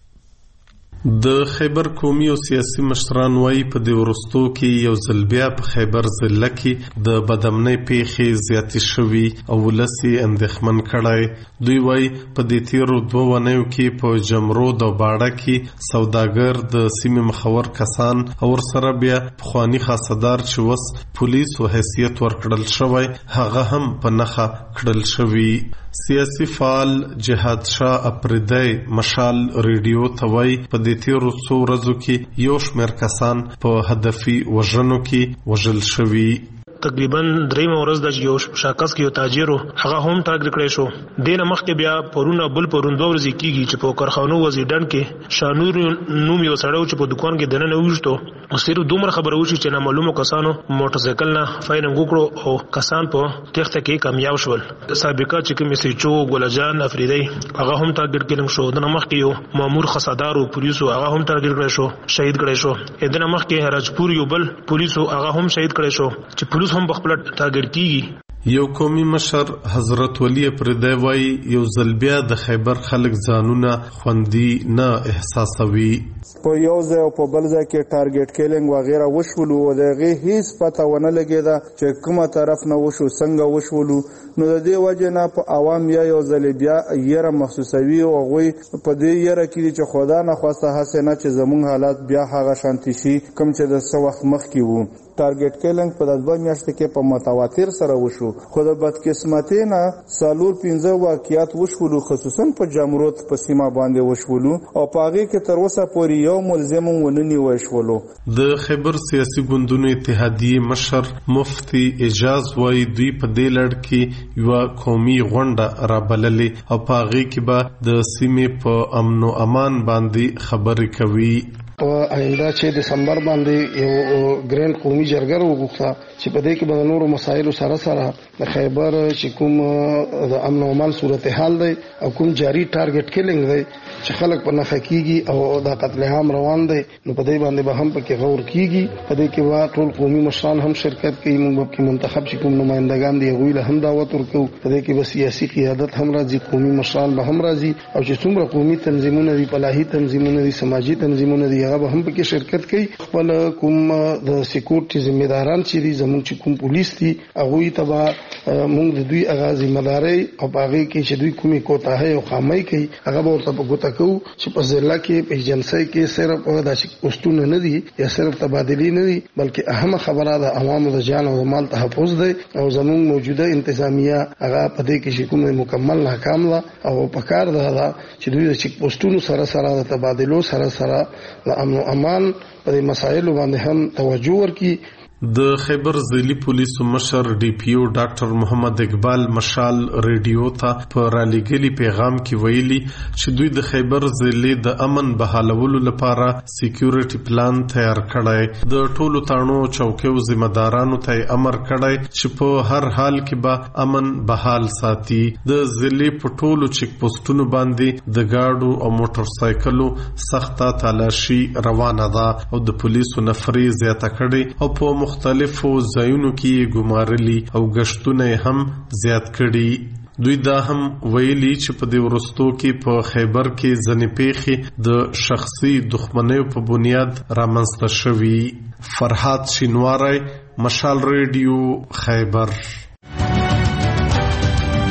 د خیبر قومي او سیاسي مشران وايي په دې وروستو کې یو ځل بیا په خیبر ضلع کې د بدامنۍ پیښې زیاتې شوي او ولس یې اندېښمن کړی. دوی وايي په دې تیرو دوه اونیو کې په جمرود او باړه کې سوداګر د سیمې مخور کسان او ورسره بیا پخواني خاصدار چې اوس پولیسو حیثیت ورکړل شوی هغه هم په نښه کړل شوي. سیاسي فعال جهاد شاه اپریدی مشال ریډیو ته وایي په دې تیرو څو ورځو کې یو شمېر کسان په هدفي وژنو کې وژل شوي. تقریبا دریم ورځ د یو شاکس کې یو تاجر هغه هم ټاګل کړی شو. دینه مخکې بیا پرونه بل پرون دوه ورځې کیږي چې په کارخانو وزیدان کې شانور نوم یو سړی چې په دکان کې دننه وښتو او صرف دومره خبره وشي چې نامعلومو کسانو موټرسایکل نه فایرنګ وکړو او کسان په تخته کې کامیاب شول. سابقه چې کوم سيچو ګلجان افریدی هغه هم ټاګل کړل شو. دنه مخکې یو مامور خصادار او پولیسو هغه هم ټاګل کړل شو شهید کړل شو. دنه مخکې راجپور یو بل پولیسو هغه هم شهید کړل شو چې پولیس هم بخپل ټاګر کیږي. یو قومي مشر حضرت ولی اپریدی وایي یو ځل بیا د خیبر خلک ځانونه خوندي نه احساسوي. په یو ځای او په بل ځای کې ټارګټ کیلینګ وغیرہ وشولو او دغه هیڅ پته ونه لګیدا چې کومه طرف نه وشو څنګه وشولو. نو د دې وجه نه په عوام یا یو ځل بیا یره محسوسوي او غوي په دې یره کې چې خدا نه خواسته حسنه چې زموږ حالات بیا هغه شانتي شي کوم چې د څو وخت مخکې وو. ټارګټ کیلینګ په د دوه میاشتو کې په متواتر سره وشو خو د بدقسمتۍ نه څلور پنځه واقعیات وشولو خصوصا په جمرود په سیمه باندې وشولو او په هغه کې تر اوسه پورې یو ملزم وننی وشولو. د خیبر سیاسي ګوندونو اتحادیه مشر مفتی اجاز وایي دوی په دې لړ کې یو قومي غونډه رابللې او په هغه کې به د سیمې په امن او امان باندې خبرې کوي. په آینده چې دسمبر باندې یو ګرینډ قومي جرګه وغوښته چې په دې کې به نورو مسایلو سره سره د خیبر چې کوم د امن او امان صورتحال دی او کوم جاری ټارګټ کیلینګ دی چې خلک په نخښه کیږي او د قتل عام روان دی نو په دې باندې به هم پکې غور کیږي. په دې کې وا ټول قومي مشران هم شرکت کوي. موږ په منتخب چې کوم نمائندگان دي غوی له هم دعوت ورکو. په دې کې به سیاسي قیادت هم راځي قومي مشران به هم راځي او چې څومره قومي تنظیمونه دي فلاحي تنظیمونه دي سماجی تنظیمونه دي هغه به هم پکې شرکت کوي. خپل کوم د سکیورټي ذمہداران چې دي زموږ چې کوم پولیس دي هغه تبا موږ د دوی هغه ذمہداري او هغه کې چې دوی کومي کوتاهي او خامي کوي هغه به ورته په ګوته کوو چې په ضلع کې په ایجنسي کې صرف د پوسټونه نه دي یا صرف تبادلې نه دي بلکې اهمه خبره د عوامو د جان او مال تحفظ دی او زموږ موجوده انتظامیه هغه په دې کې چې کومه مکمل ناکام ده او په کار ده چې دوی د چک پوسټونو سره سره د تبادلو سره سره د امن او امان په مسایلو باندې هم توجه ورکړي. د خیبر ضلعي پولیسو مشر ډي پی او ډاکټر محمد اقبال مشال ریډیو ته په رالیګلي پیغام کې ویلي چې دوی د خیبر ضلع د امن بحالولو لپاره سکیورټي پلان تیار کړی. د ټولو تاڼو چوکیو ذمہدارانو ته امر کړی چې په هر حال کې به امن بحال ساتي. د ضلع په ټولو چک پوسټونو باندې د گاډو او موټر سایکلو سخته تلاشي روانه ده او د پولیسو نفري زیاته کړي او په مختلفو ځایونو کې ګمارلي او غشتونه هم زیات کړي. دوی دا هم ویلي چې په دې ورستو کې په خیبر کې ځنې پیښې د شخصي دښمنیو په بنیاد رامنځته شوي. فرحات شینواری مشال ریډیو خیبر.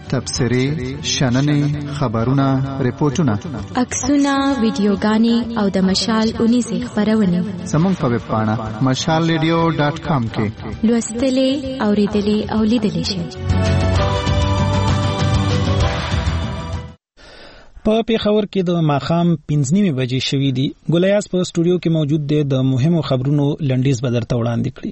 تبصرې، شننې، خبرونه، ریپورتونه، عکسونه، ویډیوګانې او د مشال اونیزې خپرونې زموږ په ویب پاڼه مشال ریډیو ډاټ کام کې لوستلې، اوریدلې او لیدلې شئ. په پیښور کې د ماښام پنځه نیمې بجې شوې دي. ګلیاس په سټوډیو کې موجود دی. د مهمو خبرونو لنډیز به درته وړاندې کړي.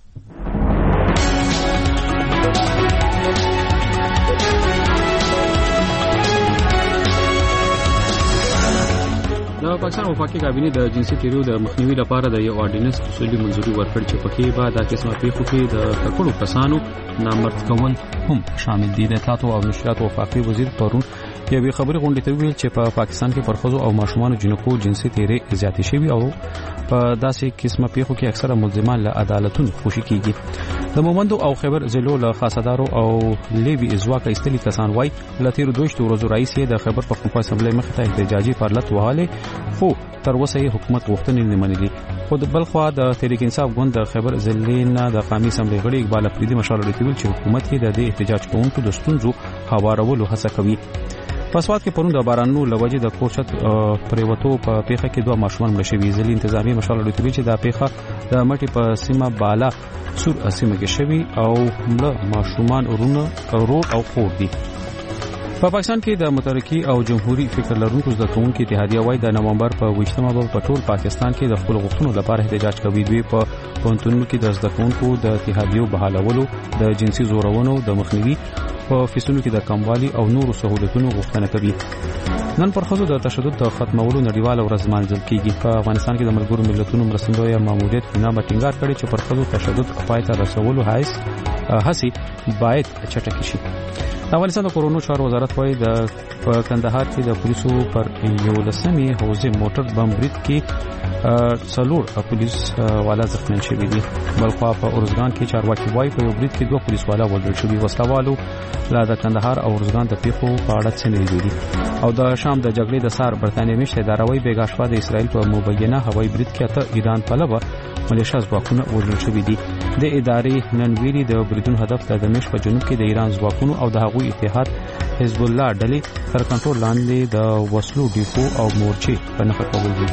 د پاکستان وفاقي کابینې د جنسي تیریو د مخنیوي لپاره د یو اورډیننس اصولي منځوري ورکړ چې پکې به د قسمه پیښو کې د ککړو کسانو نامرد کول هم شامل دي. د اطلاعات او نشریات وفاقي وزیر پرون یوې خبرې غونډې ته ویل چې په پا پاکستان کې پر ښځو او ماشومانو جنکو جنسي تیری زیاتې شوي او په داسې قسمه پیښو کې اکثره ملزمان له عدالتونو خوشي کیږي. د مومندو او خیبر ضلعو له خاصدارو او لیوي ازواکه ایستلي کسان وایي له تیرو دویشتو ورځو راهیسې د خیبر پښتونخوا اسمبلۍ مخې ته احتجاجي فعالیت وهلی، خو تر اوسه یې حکومت غوښتنې نه منلي. خو د بل خوا د تحریک انصاف ګوند د خیبر ضلعې نه د قومي اسمبلۍ غړي اقبال افریدي مشال ویل چې حکومت یې د دې احتجاج کوونکو د ستونزو هوارولو هڅه کوي. په سواد کې پرون د بارانونو لوجې د کورچت پریوتو په پیښه کې دوه ماشومان مړه شوي. ضلعي انتظامی مشال ویل چې دا پیښه د مټي په سیمه بالا سور سیمه کې شوي او مړه ماشومان ورونه ورور او خور دي. په پاکستان کې د متحرکي او جمهوریت فکر لرونکو زده کوونکو اتحادیه وايي د نومبر په ویشتمه به په ټول پاکستان کې د خپل غوښتنو لپاره احتجاج کوي. دوی په پوهنتونونو کې د زده کوونکو د اتحادیو بحالولو، د جنسي زورونو د مخنیوي، په فیسونو کې د کموالي او نورو سہولتونو غوښتنه کوي. نن پر ښځو د تشدد د ختمولو نړیواله ورځ لمانځل کیږي. په افغانستان کې د ملګرو ملتونو مرستندویه ماموریت بنا ټینګار کړی چې پر ښځو تشدد پای ته رسولو هڅې هڅې باید چټکې شي. افغانستان د کورونو چارو وزارت وايي د په کندهار کې د پولیسو پر یو لسمې حوزې موټر بم برید کې څلور پولیس والا زخمیان شوي دي. بلخوا په ارزګان کې چارواکي وايي په یو برید کې دوه پولیس والا وژل شوي. وسلوالو لا د کندهار او ارزګان د پیښو په اړه څه نه دي. او د شام د جګړې د سار برتانیې مشر اداره وايي بیګا شپه د اسرائیل په مبینه هوایي برید کې اته ایران پلوه ملیشیا ځواکونه وژل شوي دي. د ادارې نن ویلي د بریدونو هدف د دمشق په جنوب کې د ایران ځواکونو او د هغوی اتحاد حزب الله ډلې تر کنټرول لاندې د وسلو ډیپو او مورچې په نښه کول دي.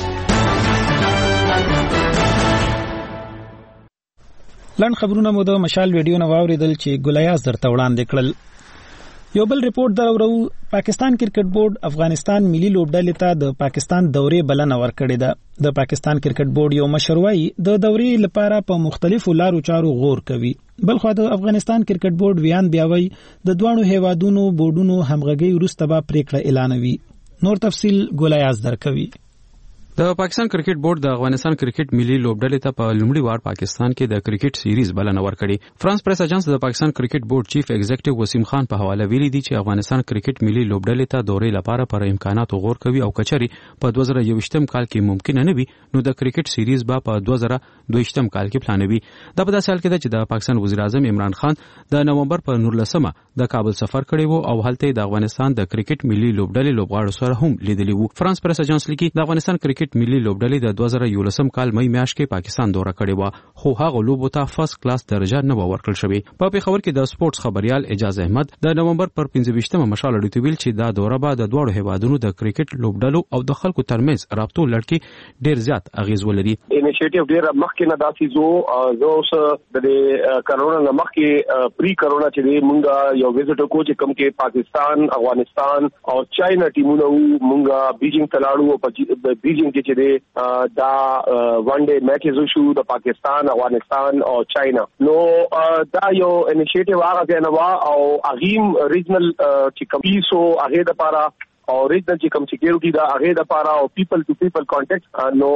لنډ خبرونه مو د مشال ویډیو نه واوریدل چې ګلیاس درته وړاندې کړل. یو بل ریپورت درورو. پاکستان کرکټ بورډ افغانستان ملي لوبډلې ته د پاکستان دورې بلنه ورکړې ده. د پاکستان کرکټ بورډ یو مشر وايي د دورې لپاره په مختلفو لارو چارو غور کوي. بلخو د افغانستان کرکټ بورډ ویان بیاوي د دوانو هیوادونو بورډونو همغږي وروسته به پریکړه اعلانوي. نور تفصیل ګلیاس درکوي. د پاکستان کرکټ بورډ د افغانستان کرکټ ملي لوبډلې ته په لومړي وار پاکستان کې د کرکټ سیریز بلنه ورکړې. فرانس پریس اجانس د پاکستان کرکټ بورډ چیف ایگزیکټیو وسیم خان په حواله ویلي دي چې افغانستان کرکټ ملي لوبډلې ته دورې لپاره پر امکاناتو غور کوي او کچري په دوه زره یوویشتم کال کې ممکن نه وي نو د کرکټ سیریز به په دوه زره دویشتم کال کې پلانوي. دا په داسې حال کې ده چې د پاکستان وزیر اعظم عمران خان د نومبر په نولسمه د کابل سفر کړی وو او هلته د افغانستان د کرکټ ملي لوبډلې لوبغاړو سره هم لیدلی وو. فرانس پریس اجانس لیکي د افغانستان کرکټ ملي لوبډلې د دوه زره یولسم کال مې میاشت کې پاکستان دوره کړې و، خو هغه لوبو ته فرست کلاس درجه نه ورکړل شوې. په پیښور کې د سپورتس خبريال اعجاز احمد د نومبر پر پنځه ویشتمه مشال اړیته ویل چې دا دوره به د دوه هیوادونو د کرکټ لوبډلو او د خلکو ترمنځ رابطو لړکی ډیر زیات اغیز ولري. انیشیټیو ډیر مخکې نه داسې زو زو اوس د کرونا نه مخکې پری کرونا چې مونږه یو ویزټ کو چې کوم کې پاکستان، افغانستان او چاینا ټیمونه مونږه بیجینګ تلاړو او بیجینګ کې چې دا ون ډے میچز شو د پاکستان، افغانستان او چاینا. نو دا یو انیشیټیو هغه نه وا او اغیم ریجنل چې کمیسو هغه د لپاره او ریجنل چې کوم سکیورټي دا هغه د لپاره او پیپل ټو پیپل کانټیکټ نو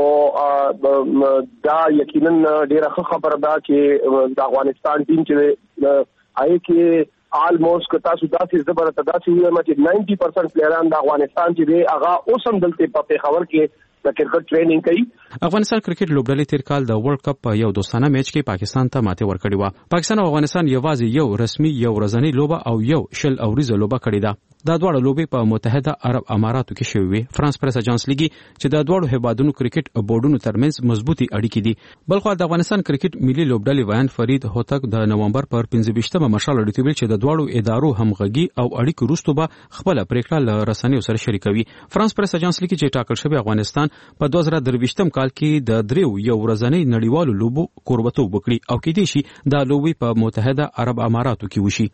دا یقینا ډیره خبره ده چې د افغانستان ټیم چې آی کې آلموست کتا سودا سي زبر تدا سي وي چې نود پرسنټ پلیران د افغانستان چې دی هغه اوس هم دلته په پیښور کې د کرکټ ټریننګ کوي. افغانستان کرکټ لوبډلې تیر کال د ورلد کپ په یو دوستانه میچ کې پاکستان ته ماته ورکړې و. پاکستان او افغانستان یوازې یو رسمي یو ورځنی لوبه او یو شل اوریزه لوبه کړې ده. دا دواړه لوبې په متحده عرب اماراتو کې شوې وي. فرانس پریس اجانس لیکي چې د دواړو هیوادونو کرکټ بورډونو ترمنځ مضبوطي اړیکې دي. بلخو د افغانستان کرکټ ملي لوبډلې ویان فرید هوتک د نومبر پر پنځه ویشتمه مشال اړیتوي چې د دواړو ادارو همغږي او اړیکو وروسته به خپل پریکړه له رسنیو سره شریکوي. فرانس پریس اجانس لیکي چې ټاکل شوی افغانستان په دوه زره درویشتم کال کې د دریو یو ورځنی نړیوالو لوبو کوربتوب وکړي او کېدای شي دا لوبې په متحده عرب اماراتو کې وشي.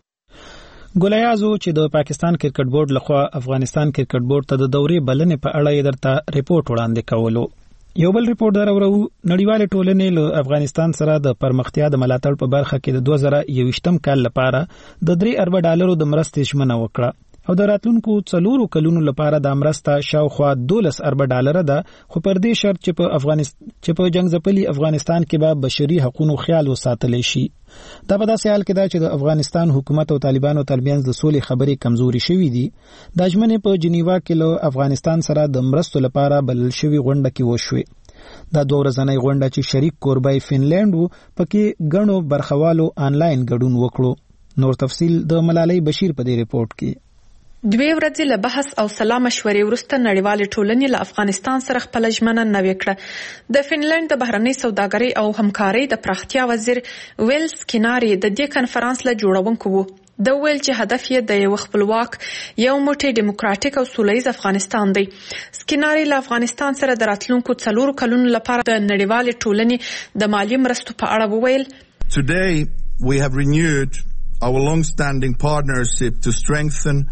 ګولیازو چې د پاکستان کرکټ بورډ لخوا افغانستان کرکټ بورډ ته د دورې بلنې په اړه یې درته ریپورت وړاندې کولو. یو بل ریپورت درورو نړیوال ټولنې له افغانستان سره د پرمختیا د ملاتړ په برخه کې د دوه زره یوویشتم کال لپاره د درې اربه ډالرو د مرستې ژمنه وکړه او د راتلونکو څلورو کلونو لپاره د مرسته شاوخوا دولس اربه ډالر ده، خو پر دې شرط چې په افغانستان چې په جنگ ځپلي افغانستان کې به بشري حقوقو خیال وساتل شي. دا په داسې حال کې ده چې د افغانستان حکومت او طالبانو ترمنځ د سولې خبرې کمزوري شوې دي. د ژمنې په جنیوا کې له افغانستان سره د مرستو لپاره بلل شوی غونډه کې وشوه. دا دوه ورځنۍ غونډه چې شریک کوربای فنلند وو پکې غنو برخوالو آنلاین ګډون وکړو. نور تفصیل د ملالۍ بشیر په دې ریپورت کې. دوی ورځې له بحث او سلا مشورې وروسته نړیوال ټولنې له افغانستان سره خپل ژمنه نوې کړه. د فنلند د بهرنۍ سوداګرۍ او همکارۍ د پراختیا وزیر ویلز کیناري د دې کنفرانس له جوړونکو وو. د ویل چې هدف یې د یو خپلواک یو موټی دیموکراتیک او سولهییز افغانستان دی. سکیناري له افغانستان سره د راتلونکو څلورو کلونو لپاره د نړیوال ټولنې د مالی مرستو په اړه وویل. Today we have renewed our long-standing partnership to strengthen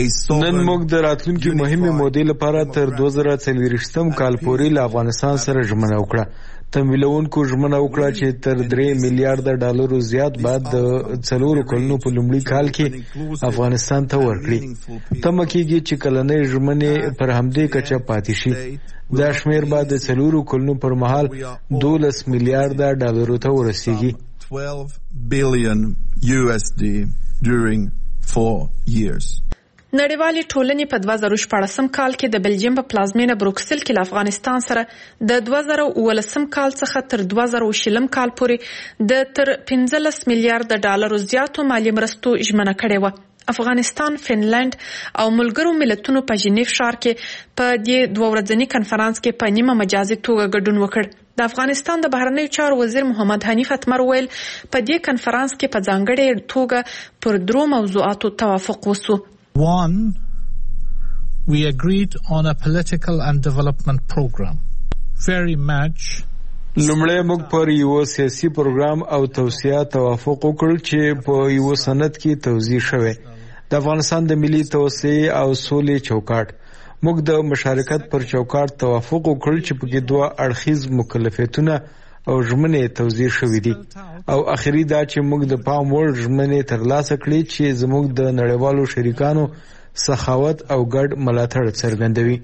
نن موږ د راتلونکي مهمه مودې لپاره تر دوه زره څلوېښتم کال پورې له افغانستان سره ژمنه وکړه. تمویلونکو ژمنه وکړه چې تر درې میلیارډ ډالرو زیات بعد د څلورو کلونو په لومړي کال کې افغانستان ته ورکړي. تمه کېږي چې کلنۍ ژمنې پر همدې کچه پاتې شي. دا شمیر بعد د څلورو کلونو پر مهال دولس میلیارډ ډالرو ته ورسیږي. twelve billion U S D during four years. نړیوالې ټولنې په دوه زره شپاړسم کال کې د بلجیم په پلازمینه بروکسل کې له افغانستان سره د دوه زره اوولسم کال څخه تر دوه زره شلم کال پورې د تر پنځلس میلیارډ ډالرو زیاتو مالی مرستو ژمنه کړې وه. افغانستان، فنلند او ملګرو ملتونو په ژنیف ښار کې په دې دوه ورځني کنفرانس کې په نیمه مجازي توګه ګډون وکړ. د افغانستان د بهرنیو چارو وزیر محمد حنیف اتمر ویل په دې کنفرانس کې په ځانګړې توګه پر درو موضوعاتو توافق وسو. One, we agreed on a political and development program. Very much. لومړی موږ پر یو سیاسي پروګرام او توسعه توافق وکړ چې په یو سند کې توضیح شوی. د افغانستان د ملي توسعه او سولې چوکاټ. موږ د مشارکت پر چوکاټ توافق وکړ چې په دوه اړخیز مکلفیتونه او ژمنې توضیح شوې دي. او اخري دا چې موږ د پام وړ ژمنې ترلاسه کړې چې زموږ د نړیوالو شریکانو سخاوت او ګډ ملاتړ څرګندوي.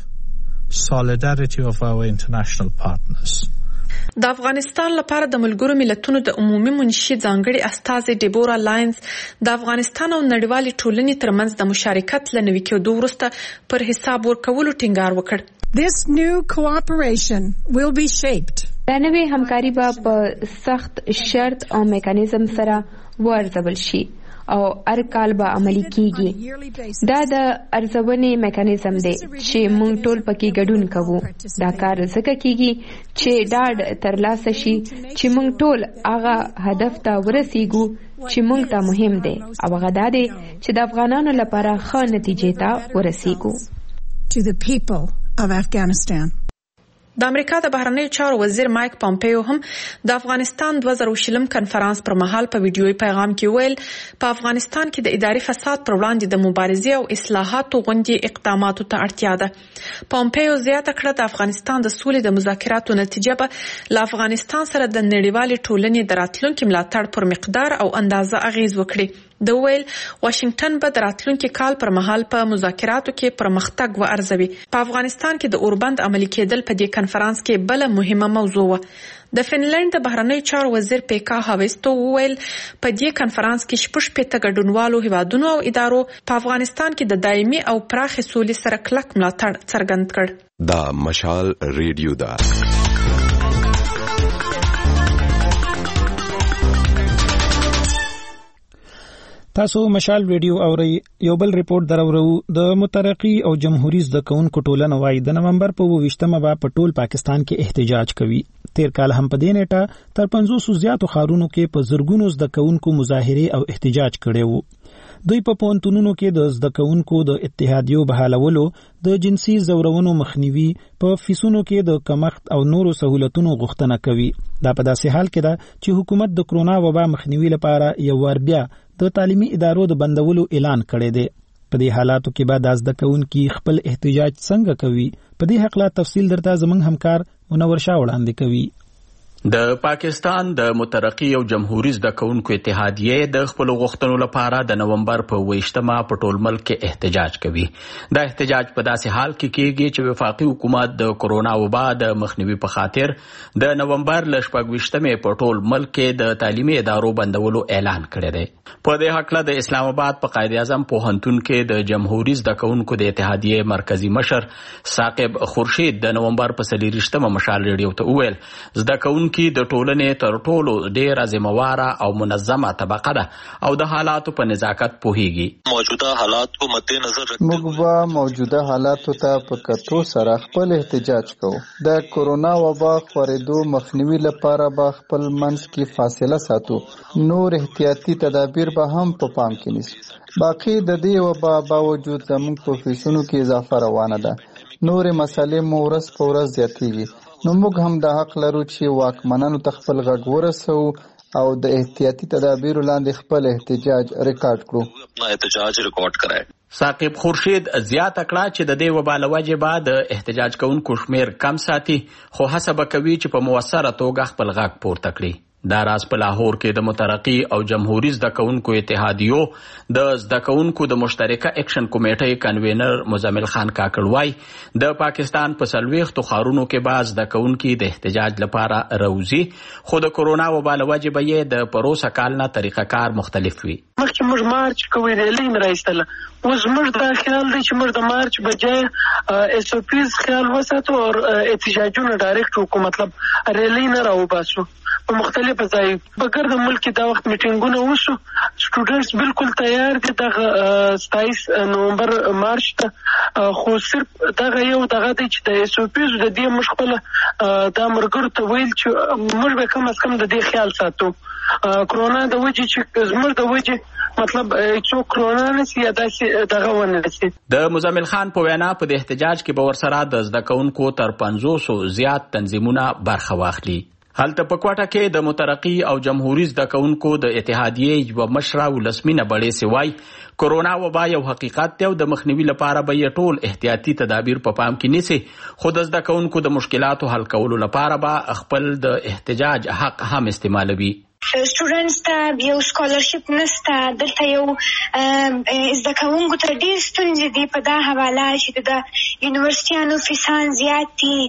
Solidarity of our international partners. د افغانستان لپاره د ملګرو ملتونو د عمومي منشي ځانګړي استازي ډیبورا لاینز د افغانستان او نړیوالې ټولنې ترمنځ د مشارکت له نوي کېدو وروسته پر حساب ورکولو ټینګار وکړ. This new cooperation will be shaped. دا نوې همکاري به په سخت شرط او میکانیزم سره وارزول شي او هر کال به عملي کیږي. دا د ارزونې میکانیزم دی چې موږ ټول پکې ګډون کوو. دا کار ځکه کیږي چې ډاډ ترلاسه شي چې موږ ټول هغه هدف ته ورسیږو چې موږ ته مهم دی او هغه دا دی چې د افغانانو لپاره ښه نتیجې ته ورسیږو. To the people of Afghanistan. د امریکا د بهرنیو چارو وزیر مایک پامپیو هم د افغانستان دوه زره شلم کنفرانس پر مهال په ویډیوي پیغام کې ویل په افغانستان کې د اداري فساد پر وړاندې د مبارزې او اصلاحاتو غوندې اقداماتو ته اړتیا ده. پامپیو زیاته کړه د افغانستان د سولې د مذاکراتو نتیجه به له افغانستان سره د نړیوالې ټولنې د راتلونکي ملاتړ پر مقدار او اندازه اغیز وکړي. د ویل واشنگټن به د راتلونکي کال پر مهال په مذاکراتو کې پرمختګ وارزوي. په افغانستان کې د اوربند عملي کېدل په دې کنفرانس کې بل مهمه موضوع و. د فنلند د بهرنی چارو وزیر پیکا هاویستو ویل په دې کنفرانس کې شپږ شپږ ګډونوالو هیوادونو او ادارو په افغانستان کې د دایمي او پراخې سولې سره کلک ملاتړ څرګند کړ. دا مشال ریډیو دا تاسو مشال ریډیو اورئ. یو بل ریپورت درورو. د مترقي او جمهوریت زده کوونکو ټولنه وايي د نومبر په اووه به په ټول پاکستان کې احتجاج کوي. تیر کال هم په دې نیټه تر پنځوس زیاتو ښارونو کې په زرګونو زده کوونکو مظاهره او احتجاج کړي وو. دوی په پوهنتونونو کې د زده کوونکو د اتحادیو بحالولو، د جنسي زورونو مخنیوي، په فیسونو کې د کمښت او نورو سہولتونو غوښتنه کوي. دا په داسې حال کې ده چې حکومت د کرونا وبا مخنیوي لپاره یو ور بیا د تعلیمي ادارو د بندولو اعلان کړی دی. په دې حالاتو کې بعد از د کوونکی خپل احتجاج څنګه کوي؟ په دې حق لا تفصیل درته زمنګ همکار منور شاه وړاندې کوي. د پاکستان د مترقي او جمهوریت زده کوونکو اتحادیه د خپل غوښتنو لپاره د نومبر په اووه په ټول ملک کې احتجاج کوي. دا احتجاج په داسې حال کې کېږي چې وفاقي حکومت د کرونا وبا د مخنیوي په خاطر د نومبر ل شپږ په ټول ملک کې د تعلیمي ادارو بندولو اعلان کړی دی. په دې حق له د اسلام آباد په قائد اعظم پوهنتون کې د جمهوریت زده کوونکو د اتحادیه مرکزی مشر ثاقب خورشید د نومبر په څلورویشتمه مشال ریډیو ته وویل زده کوونکو کې د ټولنې تر ټولو ډېره ذمہواره او منظمه طبقه ده او د حالاتو په نزاکت پوهیږي. موجوده حالات کو مد نظر موږ به موجوده حالاتو ته په کتو سره خپل احتجاج کوو. د کرونا وبا خورېدو مخنیوي لپاره به خپل منځ کې فاصله ساتو. نور احتیاطي تدابیر به هم په پام کې نیسو. باقي د دې وبا باوجود زموږ په فیسونو کې اضافه روانه ده. نور مسالې مو ورځ په ورځ زیاتېږي. نو موږ هم د حق لرو چې واکمنانو ته خپل غږ ورسوو او د احتیاطي تدابیرو لاندې خپل احتجاج ریکارډ کړو. احتجاج ریکارډ کړای. ثاقب خورشید زیاته کړه چې د دې وبا له وجې به د احتجاج کوونکو شمیر کم ساتي، خو هڅه به کوي چې په موثره توګه خپل غږ پورته کړي. دا راز په لاهور کې د مترقي او جمهوریت زده کوونکو اتحادیو د زده کوونکو د مشترکه اکشن کمیټې کنوینر مزمل خان کاکړ وایي د پاکستان په څلوېښتو ښارونو کې به زده کوونکي د احتجاج لپاره راوځي، خو د کرونا وبا له وجې به یې د پروسه کال نه طریقه کار مختلف وي. مخکې موږ مارچ کوی ریلۍ مې راایستله، اوس زموږ دا خیال دی چې موږ د مارچ بجای ایس او پیز خیال وساتو او احتجاجونه ډایرکټ وکړو، مطلب ریلۍ نه راوباسو. په مختلفه ځای بګر د ملک دا وخت میټینګونه وشو، سټوډنټس بالکل تیار دي دغه ستایس نومبر مارچ ته، خو صرف دغه یو دغه دی چې د ایس او پیز د دې موږ خپل د مرګرو ته ویل چې موږ به کم از کم د دې خیال ساتو. کرونا د وجې چې زموږ د وجې مطلب څوک کرونا نسی یا داسې دغه ونه نسی. د مزمل خان په وینا په د احتجاج کې به ورسره د زده کوونکو تر پنځوسو زیات تنظیمونه برخه واخلي. هلته په کوټه کې د مترقي او جمهوریت زده کوونکو د اتحادیې یوه مشره ولسمینه بړیسې وایي کرونا وبا یو حقیقت دی او د مخنیوي لپاره به یې ټول احتیاطي تدابیر په پام کې نیسي، خو د زده کوونکو د مشکلاتو حل کولو لپاره به خپل د احتجاج حق هم استعمالوي. سټوډنټس ته یو سکالرشپ نشته، دلته یو زده کوونکو ته ډېر ستونزې دي په دا حواله چې د یونیورسټیانو فیسان زیات دي.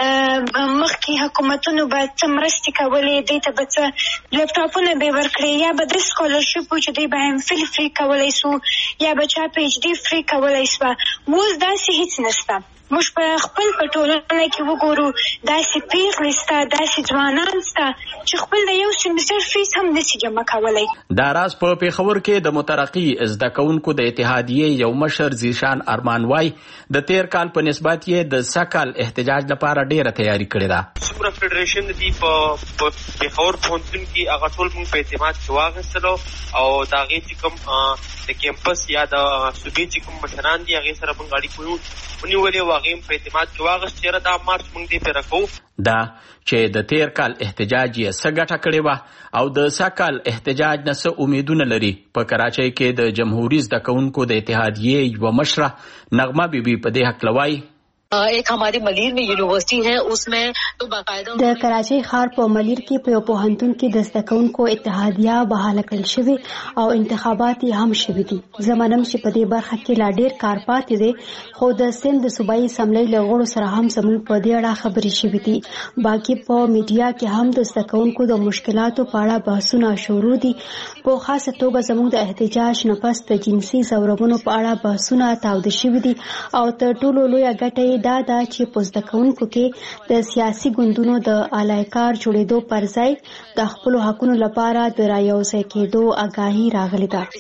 مخکې حکومتونو به څه مرستې کولې، دوی ته به څه لیپټاپونه به یې ورکړې، یا به د سکالرشپ و چې دوی به ایم فل فري کولی سو، یا به چا پی ایچ ډي فري کولی سوه. اوس داسې هیڅ نشته. موږ په خپل په ټولنه کې وګورو داسې پیغلې سته، داسې ځوانان سته چې خپل د یو سیمستر فیس هم نشي جمع کولی. دا راز په پېښور کې د مترقي زده کوونکو د اتحادیې یو مشر زیشان ارمان وای د تیر کال په نسبت یې د سکل احتجاج لپاره ډېره تیاری کړې ده. څومره فدریشن دي په پېښور پوهنتون کې هغه ټول موږ په اعتماد کې واخیستلو او د هغې چې کوم د کیمپس یا د صوبې چې کوم مشران دي هغې سره موږ اړیکې ونیولې او هغې په اعتماد کې واخیست چې دا مارچ موږ دې پرې راکوو. دا چې د تیر کال احتجاج یې څه ګټه کړې وه او د سکل احتجاج نه څه امیدونه لري، په کراچۍ کې د جمهوریت زده کوونکو د اتحادیې یوه مشره نغمه بیبي په دې هکله وایي एक हमारी मलीर में यूनिवर्सिटी है उसमें तो बाकायदा د کراچۍ ښار په ملیر کې په یو پوهنتون کې د زده کوونکو اتحادیه بحاله کړل شوې او انتخابات یې هم شوي دي. زه منم چې په دې برخه کې لا ډېر کار پاتې دی، خو د سند د صوبایي اسمبلۍ له غړو سره هم زموږ په دې اړه خبرې شوي دي. باقي په میډیا کې هم د زده کوونکو د مشکلاتو په اړه بحثونه شروع دي. په خاصه توګه زموږ د احتجاج نه پس د جنسي ځورونو په اړه بحثونه تاوده شوي دي او تر ټولو لویه ګټه دا ده چې په زده کوونکو کې د سیاسي ګوندونو د الایکار جوړېدو پر ځای د خپلو حقونو لپاره د رایوځای کېدو آګاهي راغلې ده.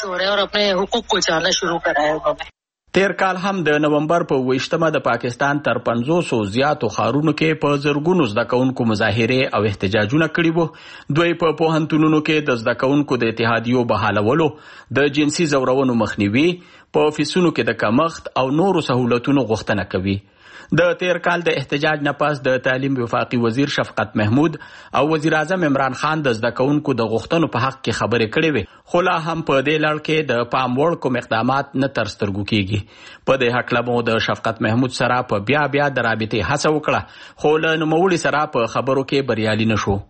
تیر کال هم د نومبر په ویشتمه د پاکستان تر پنځوسو زیاتو ښارونو کې په زرګونو زده کوونکو مظاهرې او احتجاجونه کړي وو. دوی په پوهنتونونو کې د زده کوونکو د اتحادیو بحالولو، د جنسي ځورونو مخنیوي، په افیسونو کې د کمښت او نورو سہولتونو غوښتنه کوي. د تیر کال د احتجاج نه پس د تعلیم وفاقي وزیر شفقت محمود او وزیر اعظم عمران خان د زده کوونکو د غوښتنو په حق کې خبرې کړې وې، خو لا هم په دې لړ کې د پام وړ کوم اقدامات نه تر سترګو کېږي. په دې هکله مو د شفقت محمود سره په بیا بیا د رابطې هڅه وکړه، خو له نوموړي سره په خبرو کې بریالي نه شو.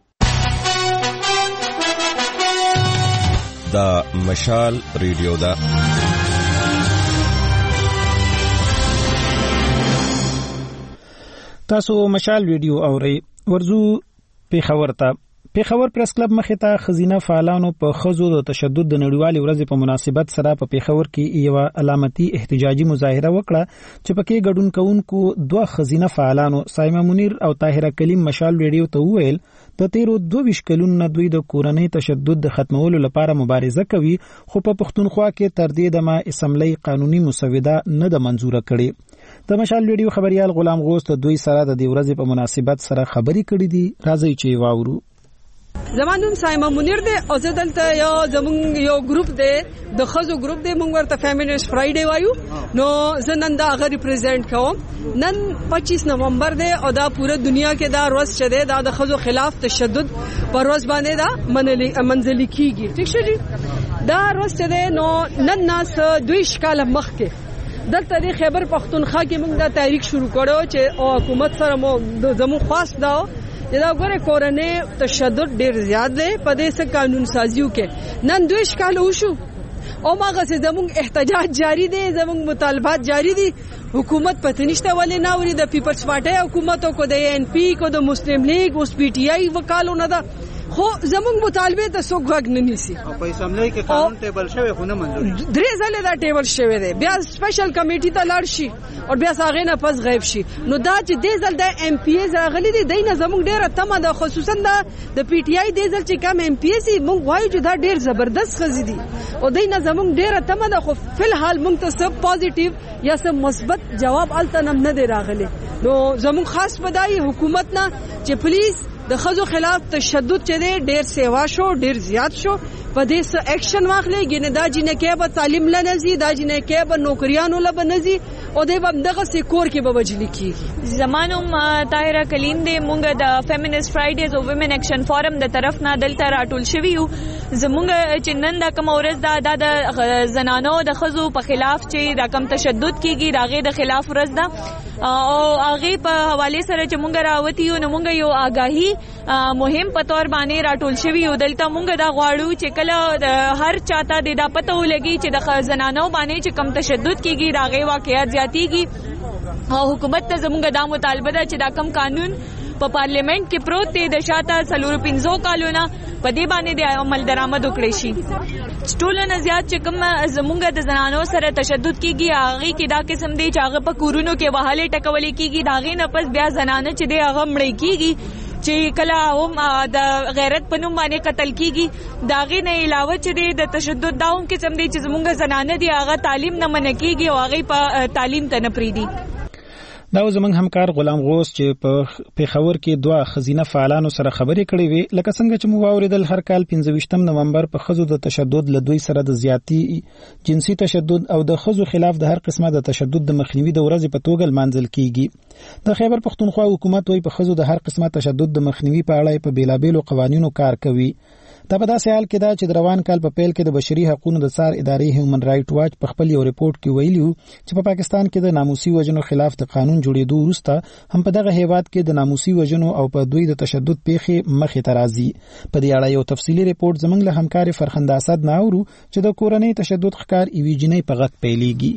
دا مشال ریډیو ده. تاسو مشال ویډیو اورئ. ورزو پیښور ته. پیښور پریس کلب مخې ته خزینه فعالانو په ښځو د تشدد د نړیوالې ورځې په مناسبت سره په پیښور کې یو علامتي احتجاجي مظاهره وکړه چې پکې ګډون کوونکو دوه خزینه فعالانو سایمه منیر او طاهره کلیم مشال ویډیو ته وویل د تیرو دوه ویشت کلونو دوی د کورنۍ تشدد د ختمولو لپاره مبارزه کوي، خو په پښتونخوا کې تر دې دمه اسمبلی قانوني مسوده نه ده منظوره کړې. د مشال ویډیو خبريال غلام غوث ته دوی سره د دې ورځې په مناسبت سره خبرې کړې دي. راځي چې واورو. زمانوم سایمه منیر دی او زه دلته یو زمونږ یو ګروپ دی د ښځو ګروپ دی، موږ ورته فیمینیسټ فرایډے وایو. نو زه نن دا هغه ریپرزینټ کوم. نن پچیس نومبر دی او دا پوره دنیا کې دا ورځ چې دی دا د ښځو خلاف تشدد پر ورځ باندې دا منځلي کیږي. ٹھیک شو جی. دا ورځ چې دی نو نن ناس دوی شکاله مخکې دلته د خیبر پختونخوا کې موږ دا تحریک شروع کړو چې حکومت سره مو زموږ خاص دا دا ګوره کورنۍ تشدد ډیر زیات دی په دې سره قانون سازیو کې نن دوی شکاله وشو او ماغه سه زموږ احتجاج جاری دی، زموږ مطالبات جاری دي. حکومت پته نشته ولې نه وري د پیپلز پارټي حکومت کو د ان پی کو د مسلم لیگ اوس پی ټی آی وکالو نه ده، خو زموږ مطالبه ته څوک غږ نه نیسي. او په اسمبلی کې قانون ټیبل شوی خو نه منځوري درې ځله دا ټیبل شوی دی، بیا سپیشل کمیټي ته لاړ شي او بیا هغه نه پس غیب شي. نو دا چې دې ځل د ایم پی ایز راغلي دي دینه زموږ ډیره تمه ده، خصوصا د پی ټی آی دې ځل چې کم ایم پی ایز موږ وایو چې دا ډیر زبردست خزي دي او دینه زموږ ډیره تمه ده، خو فلحال موږ ته سب پوزټیو یا سب مثبت جواب التنم نه دی راغلي. نو زموږ خاص بدایي حکومت نه چې پولیس د ښځو خلاف تشدد چې دی ډیر سیوا شو، ډیر زیات شو، په دې څه اکشن واخلي. ګینه دا جنکه به تعلیم لنزي، دا جنکه به نوکریانو لبنزي او د دغه سکور کې به وجلی کیږي. زمانوم طاهره کلیم دی، مونږ د فیمینیسټ فرایډیز او ویمن اکشن فورم د طرف نه دلته راټول شوی یو. زمونږ چې نن دا کوم ورځ دا د زنانو د ښځو په خلاف چې دا کم تشدد کیږي داغه د خلاف ورځ ده او هغه په حواله سره چې مونږ راوتی یو نو مونږ یو آگاهی مهم په تور باندې راټول شوی یو. دلته مونږ دا غواړو چې کله هر چاته د دا پته ولګي چې د زنانو باندې چې کم تشدد کیږي داغه واقعیت زیاتیږي او حکومت ته زمونږ دا مطالبه ده چې دا کم قانون په پارلیمنت کې پروت دی د شاته سلور پنځو کالونه په دې باندې د عمل درآمد وکړي شي. ټول نه زیات چې کوم زمونږ د زنانو سره تشدد کیږي هغه کې دا قسم دی چې هغه په کورونو کې وهاله ټکولې کیږي، داغه نه پس بیا زنانه چې دی هغه مړې کیږي چې کله هم د غیرت په نوم باندې قتل کیږي. داغه نه علاوه چې د تشدد داوم کې څم دی چې زمونږ زنانه دی هغه تعلیم نه منع کیږي او هغه په تعلیم ته نه پریدي. دا زمونږ همکار غلام غوث چې په پیښور کې دوه خزینه فعالانو سره خبرې کړې وي. لکه څنګه چې مو واوریدل هر کال پنځه ویشتم نومبر په ښځو د تشدد له دوی سره د زیاتی جنسي تشدد او د ښځو خلاف د هر قسمه د تشدد د مخنیوي د ورځې په توګه لمانځل کیږي. د خیبر پښتونخوا حکومت وايي په ښځو د هر قسمه تشدد د مخنیوي په اړه په بیلابېلو قوانینو کار کوي. دا په داسې حال کې دا چې د روان کال په پیل کې د بشري حقوقو د څار ادارې هیومن رائټ واچ په خپل یو ریپورت کې ویلي چې په پاکستان کې د ناموسي وژنو خلاف د قانون جوړېدو وروسته هم په دغه هیواد کې د ناموسي وژنو او په دوی د تشدد پیښې مخې ته راځي. په دې اړه یو تفصیلي ریپورت زموږ له همکار فرخنده اسد نه اورو چې د کورنۍ تشدد ښکار ایوي جنۍ په غږ پیلېږي.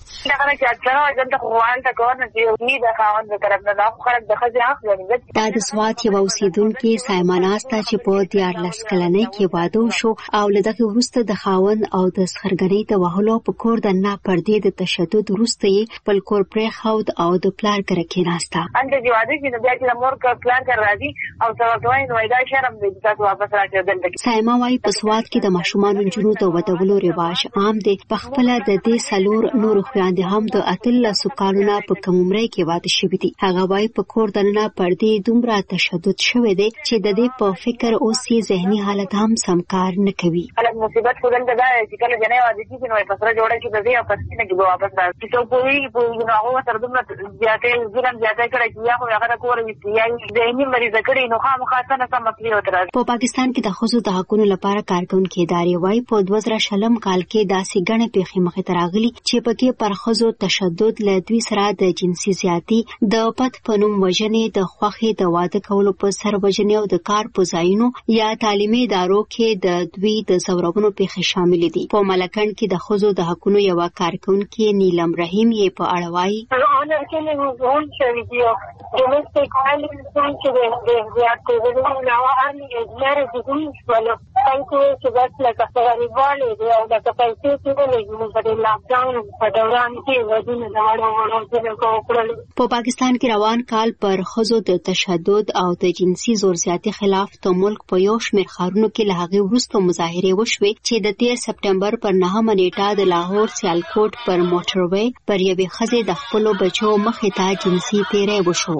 دا د سوات یو اوسیدونکو سایماناستا چې په دیارلس کلنۍ کې واده وشو او له دغه وروسته د خاوند او د سخرګنۍ د وهلو په کور د نه پردې د تشدد وروسته یې په کور پرې خود او د پلار کره کېناسته. انده دی واده چې بیا چې د مور کا پلار کر راځي او سره دوی نو دا شرم دې تاسو واپس راځي. سایما وايي په سوات کې د ماشومان جنونو د ودولو رواج عام دی. په خپل د دې سلور نور خو د هم د اتلسو کالونو په کم عمر کې واده شوی دي. هغه وايي په کور دننه پردې دومره تشدد شوی دی چې د دې په فکر او سي ذهني حالت هم سمکار نه کوي. الګ مصیبت خودن ته دا چې کله جنې واده کیږي نو په سره جوړه کې د دې په سینه کې واپس راځي. چې په وی په نو هغه سره دومره زیاتې ځلم زیاتې کړي چې هغه هغه کور وي چې ذهني مریض کړي نو خامخاتنه سم مسلې وتر. په پاکستان کې د خصوصي د حقوقو لپاره کارکونکو ادارې وايي په دوه زره شلم کال کې داسې ګڼه پیښې مخې ته راغلي چې پکې پر خزو تشدد له دوی سره د جنسي زیاتی د پد پنوم وژنې د خوخې د واده کولو په سر وژنې او د کار په ځایونو یا تعلیمي ادارو کې د دوی د زورونو پیښې شامل دي. په ملکند کې د خزو د حقوقو یو کارکونکو نیلم رحیم یې په اړه وایي انا کې نه غون شوی دی domestic violence چې د زیاتې ورونو نو ان لري د دې ولې څنګه چې بس لکه څنګه نیولې دی او د پیسې څخه لګول په لاک ډاون په دوران کې په پاکستان کې روان کال پر خزو د تشدد او د جنسي زور زیاتي خلاف د ملک په یو شمېر ښارونو کې له هغې وروسته مظاهرې وشوې چې د تیر سپټمبر پر نهمه نیټه د لاهور سیالکوټ پر موټروي پر یوې ښځې د خپلو بچو مخې ته جنسي تیری وشو.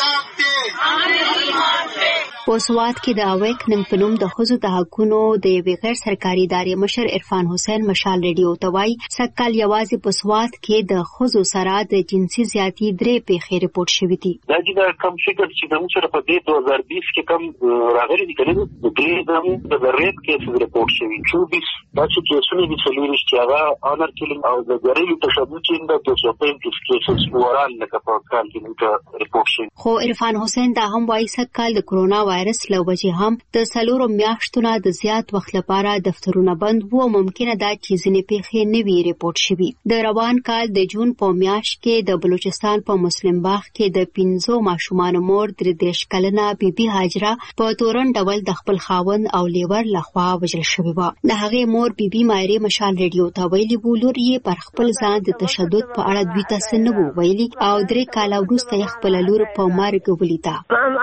په سوات کې د اویکننګ په نوم د ښځو د حقونو د یوې غیر سرکاري ادارې مشر عرفان حسین مشال ریډیو ته وایي سږکال یوازې په سوات کې د ښځو سره د جنسي زیاتي درې پیښې ریپورټ شوې دي. دا چې کم فکر چې زموږ سره په دې دوه هزار بیس کې کم راغلي دي کله دې د ریپ کیسز ریپورټ شوي چوبیس دا چې کیسونه دي څلور چې هغه آنر کیلینګ او د غریلو تشدد چې د دوه سوه پنځوس کیسز ورال لکه په کال کې ریپورټ شوي. خو عرفان حسین دا هم وایي سږکال د کرونا وایرس له وجې هم د څلورو میاشتو نه د زیات وخت لپاره دفترونه بند وو. ممکنه ده چې ځینې پیښې نه وي ریپورټ شوي. د روان کال د جون په میاشت کې د بلوچستان په مسلم باغ کې د پنځو ماشومانو مور درې دېرش کلنه بیبي هاجره په تورن ډول د خپل خاوند او لیور لخوا وژل شوې وه. د هغې مور بیبي مایرې مشال ریډیو ته ویلي وو لور یې پر خپل ځان د تشدد په اړه دوی ته څه نه وو ویلي او درې کاله وروسته یې خپله لور په مرګ ولیده.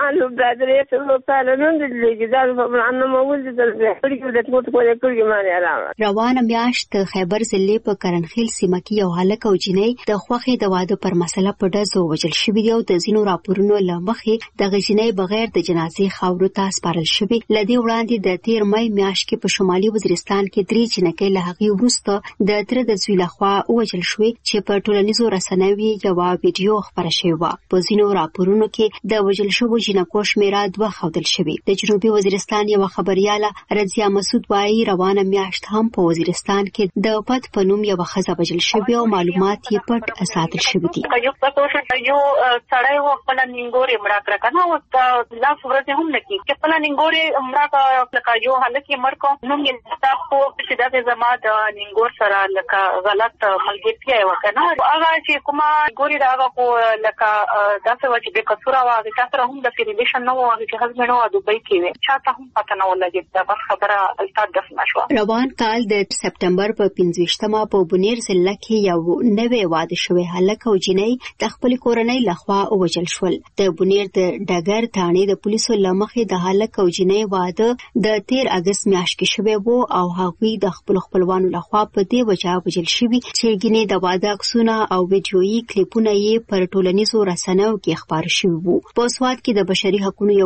روانه میاشت د خیبر ضلع په کرنخیل سیمه کې یو هلک او جنۍ د خوښې د واده پر مسله په ډزو وژل شوي دي او د ځینو راپورونو له مخې دغه جنۍ بغیر د جنازې خاورو ته سپارل شوې. له دې وړاندې د تیر مای میاشت کې په شمالي وزیرستان کې درې جنکۍ له هغې وروسته د تره د زوی لخوا ووژل شوې چې په ټولنیزو رسنیو یوه ویډیو خپره شوې وه. په ځینو راپورونو کې د وژل شوو جنکو شمېره دوه ښودل شوې. د جنوبي وزیرستان یو خبرياله رضیا مسعود وايي روانه میاشت هم په وزیرستان کې د پد په نوم یو ښځه وژل شوې او معلومات یې پټ ساتل شوي دي. یو پټ یو سړی و خپل نینګوري مړه کړ کنه او د لاس ورځې هم نکي چې خپل نینګوري مړه کړ لکه یو هلک یې مړ کو نو یې تاسو چې د زما د نینګور سره لکه غلط ملګرتیا وکړه هغه چې کومه ګوري دا هغه کو لکه داسې و چې د کثوره واغې تاسو هم د ریلیشن نو واغې چې هغه نو دوبۍ کې چاته هم پته نه ولګي دا خبره التاد دفنه شو. روان کال د سپټمبر په پنځویشتمه په بونیر ضلع کې یو نوې واده شوی هلک او جنۍ د خپل کورنۍ لخوا وژل شول. د بونیر د ډګر ثانې د پولیسو لمخې د هلک او جنۍ واده د تیر اگست میاشت کې شوی وو او هغوی د خپل خپلوانو لخوا په دې وجه وژل شوي چې ګینه د واده عکسونه او ویډیويي کلیپونه یې پر ټولنیزو رسنیو کې خبر شوي وو. په سوات کې د بشري حقوقو یو کارکون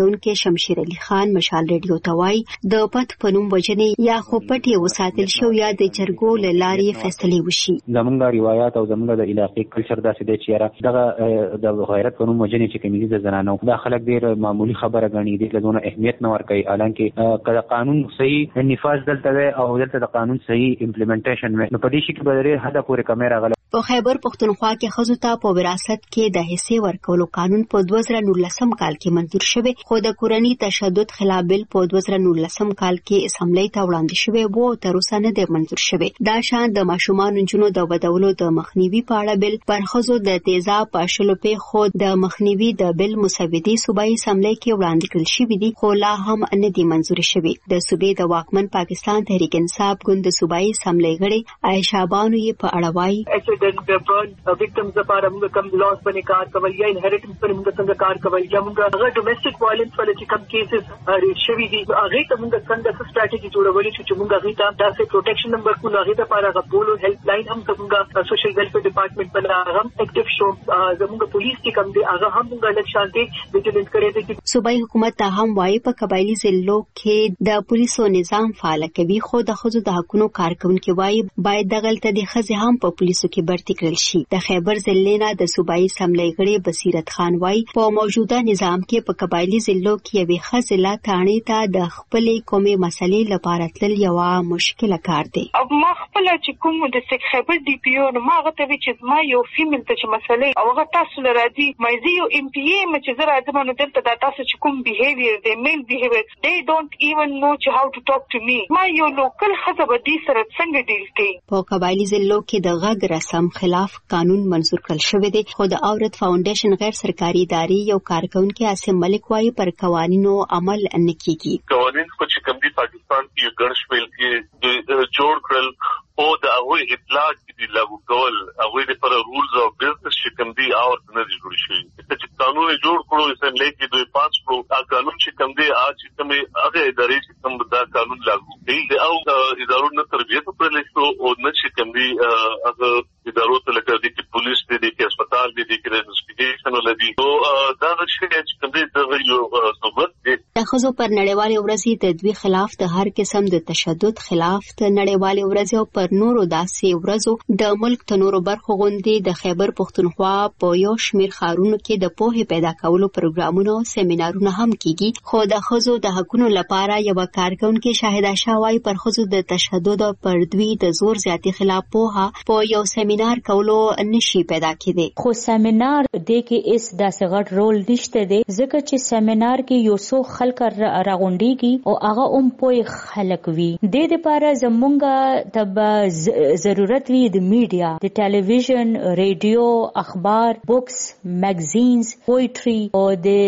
کارکونکو شمشیر علي خان مشال ریډیو ته وایي د پت پنوم وجنې یا خو پټي وساتل شو یا د جرګو له لارې فیصله وشي. زمونږ روایت او زمونږ د علاقې کلچر داسې دی چې دغه د غیرت پنوم وجنې چې کمیږي د زنانو دا خلک ډیر معمولی خبره غني دي لږونه اهمیت نه ورکوي حالانکه کله قانون صحیح نفاذ دلته او دلته د قانون صحیح امپلیمنټیشن نو په دې شي کې به ډیر حد پورې کمیره غل. په خیبر پختونخوا کې ښځو ته په وراثت کې د حصې ورکولو قانون په دوه زره نولسم کال کې منظور شوی خو د کورنۍ تشدد خلاف بل په دوه زره نولسم کال کې اسمبلی ته وړاندې شوی وو تر اوسه نه دی منظور شوی. دا شان د ماشومان جنونو د بدولو د مخنیوي په اړه بل پر ښځو د تیزاب پاشلو په خود د مخنیوي د بل مسودي صوبایي اسمبلی کې وړاندې کړل شوی دي خو لا هم نه دی منظور شوی. د صوبې د واکمن پاکستان تحریک انصاف ګوند صوبایي اسمبلی غړي عائشہ بانو یې په اړه وایي د برن وکټمز لپاره موږ کوم لاس باندې کار کوي یا انهریټنس باندې موږ څنګه کار کوي یا موږ هغه ډومېسټک وایلنس ولې چې کوم کیسز ریټ شوي دي هغه ته موږ څنګه ستراتیژي جوړولې چې موږ هغه ته داسې پروټیکشن نمبر کو هغه لپاره هغه بولو هیلپ لاین هم موږ سوشل ویلفیر ډپارټمنټ باندې هم اکټیو شو زموږ پولیس کې کوم دي هغه هم موږ الګ شانتي ویجیلنس کړی دي. صوبایي حکومت ته هم وایي په قبایلی ضلعو کې د پولیسو نظام فعال کوي خو د ښځو د حقوقو کارکونکو وایي باید دغلته د ښځې هم په پولیسو کې برتي کړل شي. د خیبر ضلع نه د صوبایي اسمبلی غړي بصیرت خان وایي په موجوده نظام کې په قبایلی ضلعو کې یوې ښځې لا تاڼې ته د خپلې قومي مسلې لپاره تلل یوه مشکله کار دی. ما خپل چې کوم د خیبر ډي پی او نو ما هغه ته چې ما یو فیمیل ته چې مسلې او هغه تاسو لري مې زه یو ام پی ای مې چې زه راځم نو دلته دا تاسو چې کوم بیهیویر دی میل بیهیویر they don't even know how to talk to me. ما یو لوکل ښځه به دې سره څنګه ډیل کوي. په قبایلی ضلعو کې د غږ رسم خلاف قانون منظور کړل شوی دی خو د عورت فاونډیشن غیر سرکاري ادارې یو کارکونکو عاصم ملک وايي پر قوانینو عمل نه کیږي. قوانین په چې کوم دي پاکستان کې ګڼ شمېر کې جوړ کړل او د هغه اطلاع کې لاګو کول هغه د پر رولز او بزنس چې کوم دي او نه جوړ شي چې قانون جوړ کړو اسمبلی کې دوی پاس کړو هغه قانون چې کوم دي اج کوم هغه ادارې چې کوم دا قانون لاګو کوي او ادارو نه تربیت پرې شو او نه چې کوم دي هغه ادارو ته لکه د پولیس دي د هسپتال دي د انویسټیګیشن ولدي او دا چې کوم دي د یو صحبت دي د ښځو پر نړیوالې ورځې د دوی خلاف د هر قسم د تشدد خلاف د نړیوالې ورځې او پر نورو داسې ورځو د ملک د نورو برخو غونډې د خیبر پختونخوا په یو شمېر ښارونو کې د پوهې پیدا کولو پروګرامونه او سیمینارونه هم کیږي خو د ښځو د حقوقو لپاره یو کارکونکو شاهده شاوای پر ښځو د تشدد او پر دوی د زور زیاتی خلاف پوهه په یو سیمینار کولو نشي پیدا کېدی. خو سیمینار د کې اس داسې غټ رول نشته دی ځکه چې سیمینار کې یو څو خلک راغونډيږي او هغه هم پوهه خلک وي. د دې لپاره زمونږ ته ضرورت وي د میډیا د ټلویزیون ریډیو اخبار بوکس میگزینز پوئټری او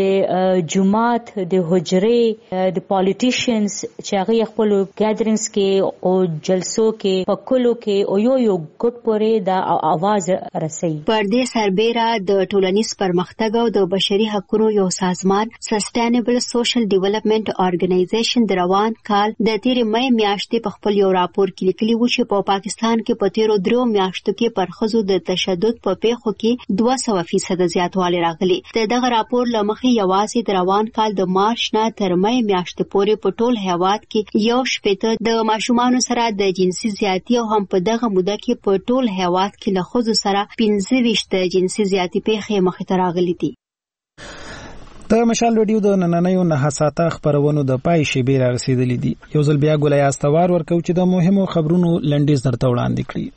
د جمعات د حجره د پالیټیشنز چې هغه خپل ګیدرینګز کې او جلسو کې په کلو کې او یو یو ګډ پورې د आवाज رسي. پر دې سربېره د ټولنیز پرمختګ او د بشري حقوقو یو سازمان سسټینبل سوشل ډیولپمنٹ ارګنایزیشن د روان کال د تیرې مې میاشتې په خپل یو راپور کې لیکلي و چې په پاکستان کې په تیرو درو میاشتو کې پر ښځو د تشدد په پیښو کې دوه سوه فیصد زیاتوالی راغلی. د دغه راپور له مخې یوازې د روان کال د مارچ نه تر مې میاشتې پورې په ټول هیواد کې یو شپېته د ماشومانو سره د جنسي زیاتی او هم په دغه موده کې په ټول هیواد کې له ښځو سره پنځه ویشت جنسي زیاتی پیښې مخې ته راغلي دي. د مشال رادیو د نننیو نه ساته خبرونو د پای شیبې را رسیدلې دي. یو ځل بیا ګولای استوار ورکو چې د مهمو خبرونو لنډیز درته وړاندې کړي.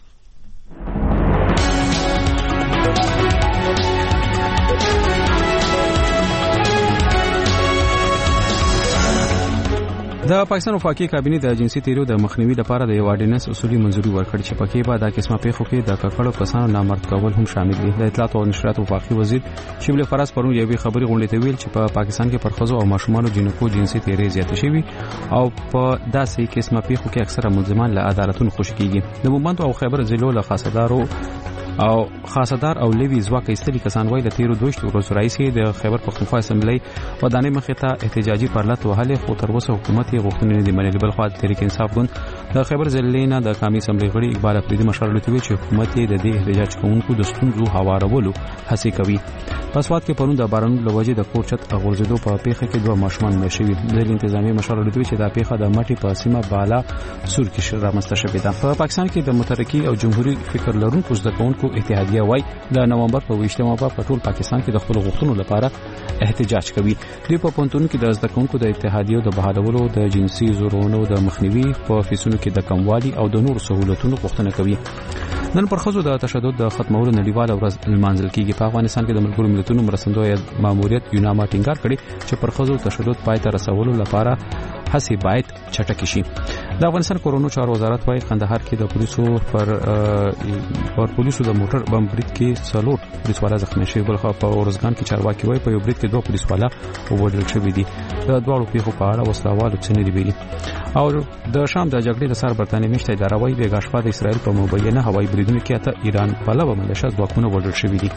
د پاکستان وفاقي کابینه د جنسي تیرو د مخنیوي لپاره د یو اډیننس اصولي منځوري ورکړ چې پکې به د قسمه پیښو کې د ککړو کسانو نامرد کول هم شامل دي. د اطلاعات او نشریات وفاقي وزیر شیبل فراز پرون یوې خبري غونډې ته ویل چې په پاکستان کې پر ښځو او ماشومانو جنکو جنسي تیرې زیاتې شوي او په داسې قسمه پیښو کې اکثره ملزمان له عدالتونو خوشي کیږي. د مومند او خیبر ضلعو له خاصدارو او خاصدار او لوی ځواک ایستلي کسان وایي د تیرو دوه ورځو راځي د خیبر پختونخوا اسمبلی ودانۍ مخې ته احتجاجي پرلط وهلې خو تر اوسه حکومت یې غوښتنې نه دي منلې. بل خوا تحریک انصاف ګوند د خیبر ضلع نه د قومي اسمبلی غړي اقبال افریدي مشر لوي چې حکومت یې د دې احتجاج کوونکو د ستونزو هوارولو هڅه کوي. په سواد کې پرون د بارانونو له وجې د کور چت غورځېدو په پیښه کې دوه ماشومان مړه شوي. د انتظامی مشر لوي چې دا پیښه د مټي په سیمه بالا سور کې رامنځته شوې ده. په پاکستان کې د مترقي او جمهوریت فکر لرونکو زده کوونکو اتحادیه وایي د نومبر په ویشتمه په ټول پاکستان کې د خپل غوښتنو لپاره احتجاج کوي. دوی په پونتون کې د زده کوونکو د اتحادیو د بحالولو د جنسي زورونو د مخنیوي په فیسونو کې د کموالي او د نور سہولتونو غوښتنه کوي. نن پر خزو د تشدد د ختمولو نړیواله ورځ لمانځل کیږي. په افغانستان کې د ملګرو ملتونو مرستندوی ماموریت یوناما ټینګار کړي چې پر خزو تشدد پای ته رسولو لپاره هڅې باید چټکې شي. د افغانستان کورونو چارو وزارت وايي قندهار کې د پولیسو پر پر پولیسو د موټر بم برید کې څلور پولیسوالا زخمی شوي. بل خو په اورزګان کې چارواکي وايي په یو برید کې دوه پولیسوالا وژل شوي دي. د دواړو پیښو په اړه وسلوالو څه نه دي ویلي. او د شام د جګړې د سر برتانیې میشته اداره وايي بیګا شپه د اسرائیل په مبینه هوایي بریدونو کې اته ایران پلوه ملیشه ځواکونه وژل شوي دي.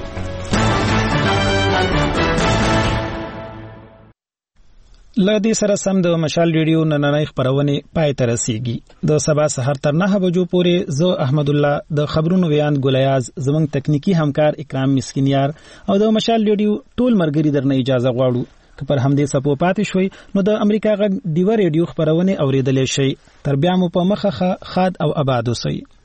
لدې سره سم د مشال ریډیو نننۍ خبرونه پای ته رسیږي. د سبا سحر تر نه بجو پورې زه احمد الله د خبرونو ویاند ګلیاز زمنګ تکنیکی همکار اکرام مسکینیار او د مشال ریډیو ټول مرګري درنه اجازه غواړو که پر همدې سپو پاتې شوي نو د امریکا غږ دیو ریډیو خبرونه اوریدلې شي. تر بیا مو په مخه خاد او آباد اوسئ.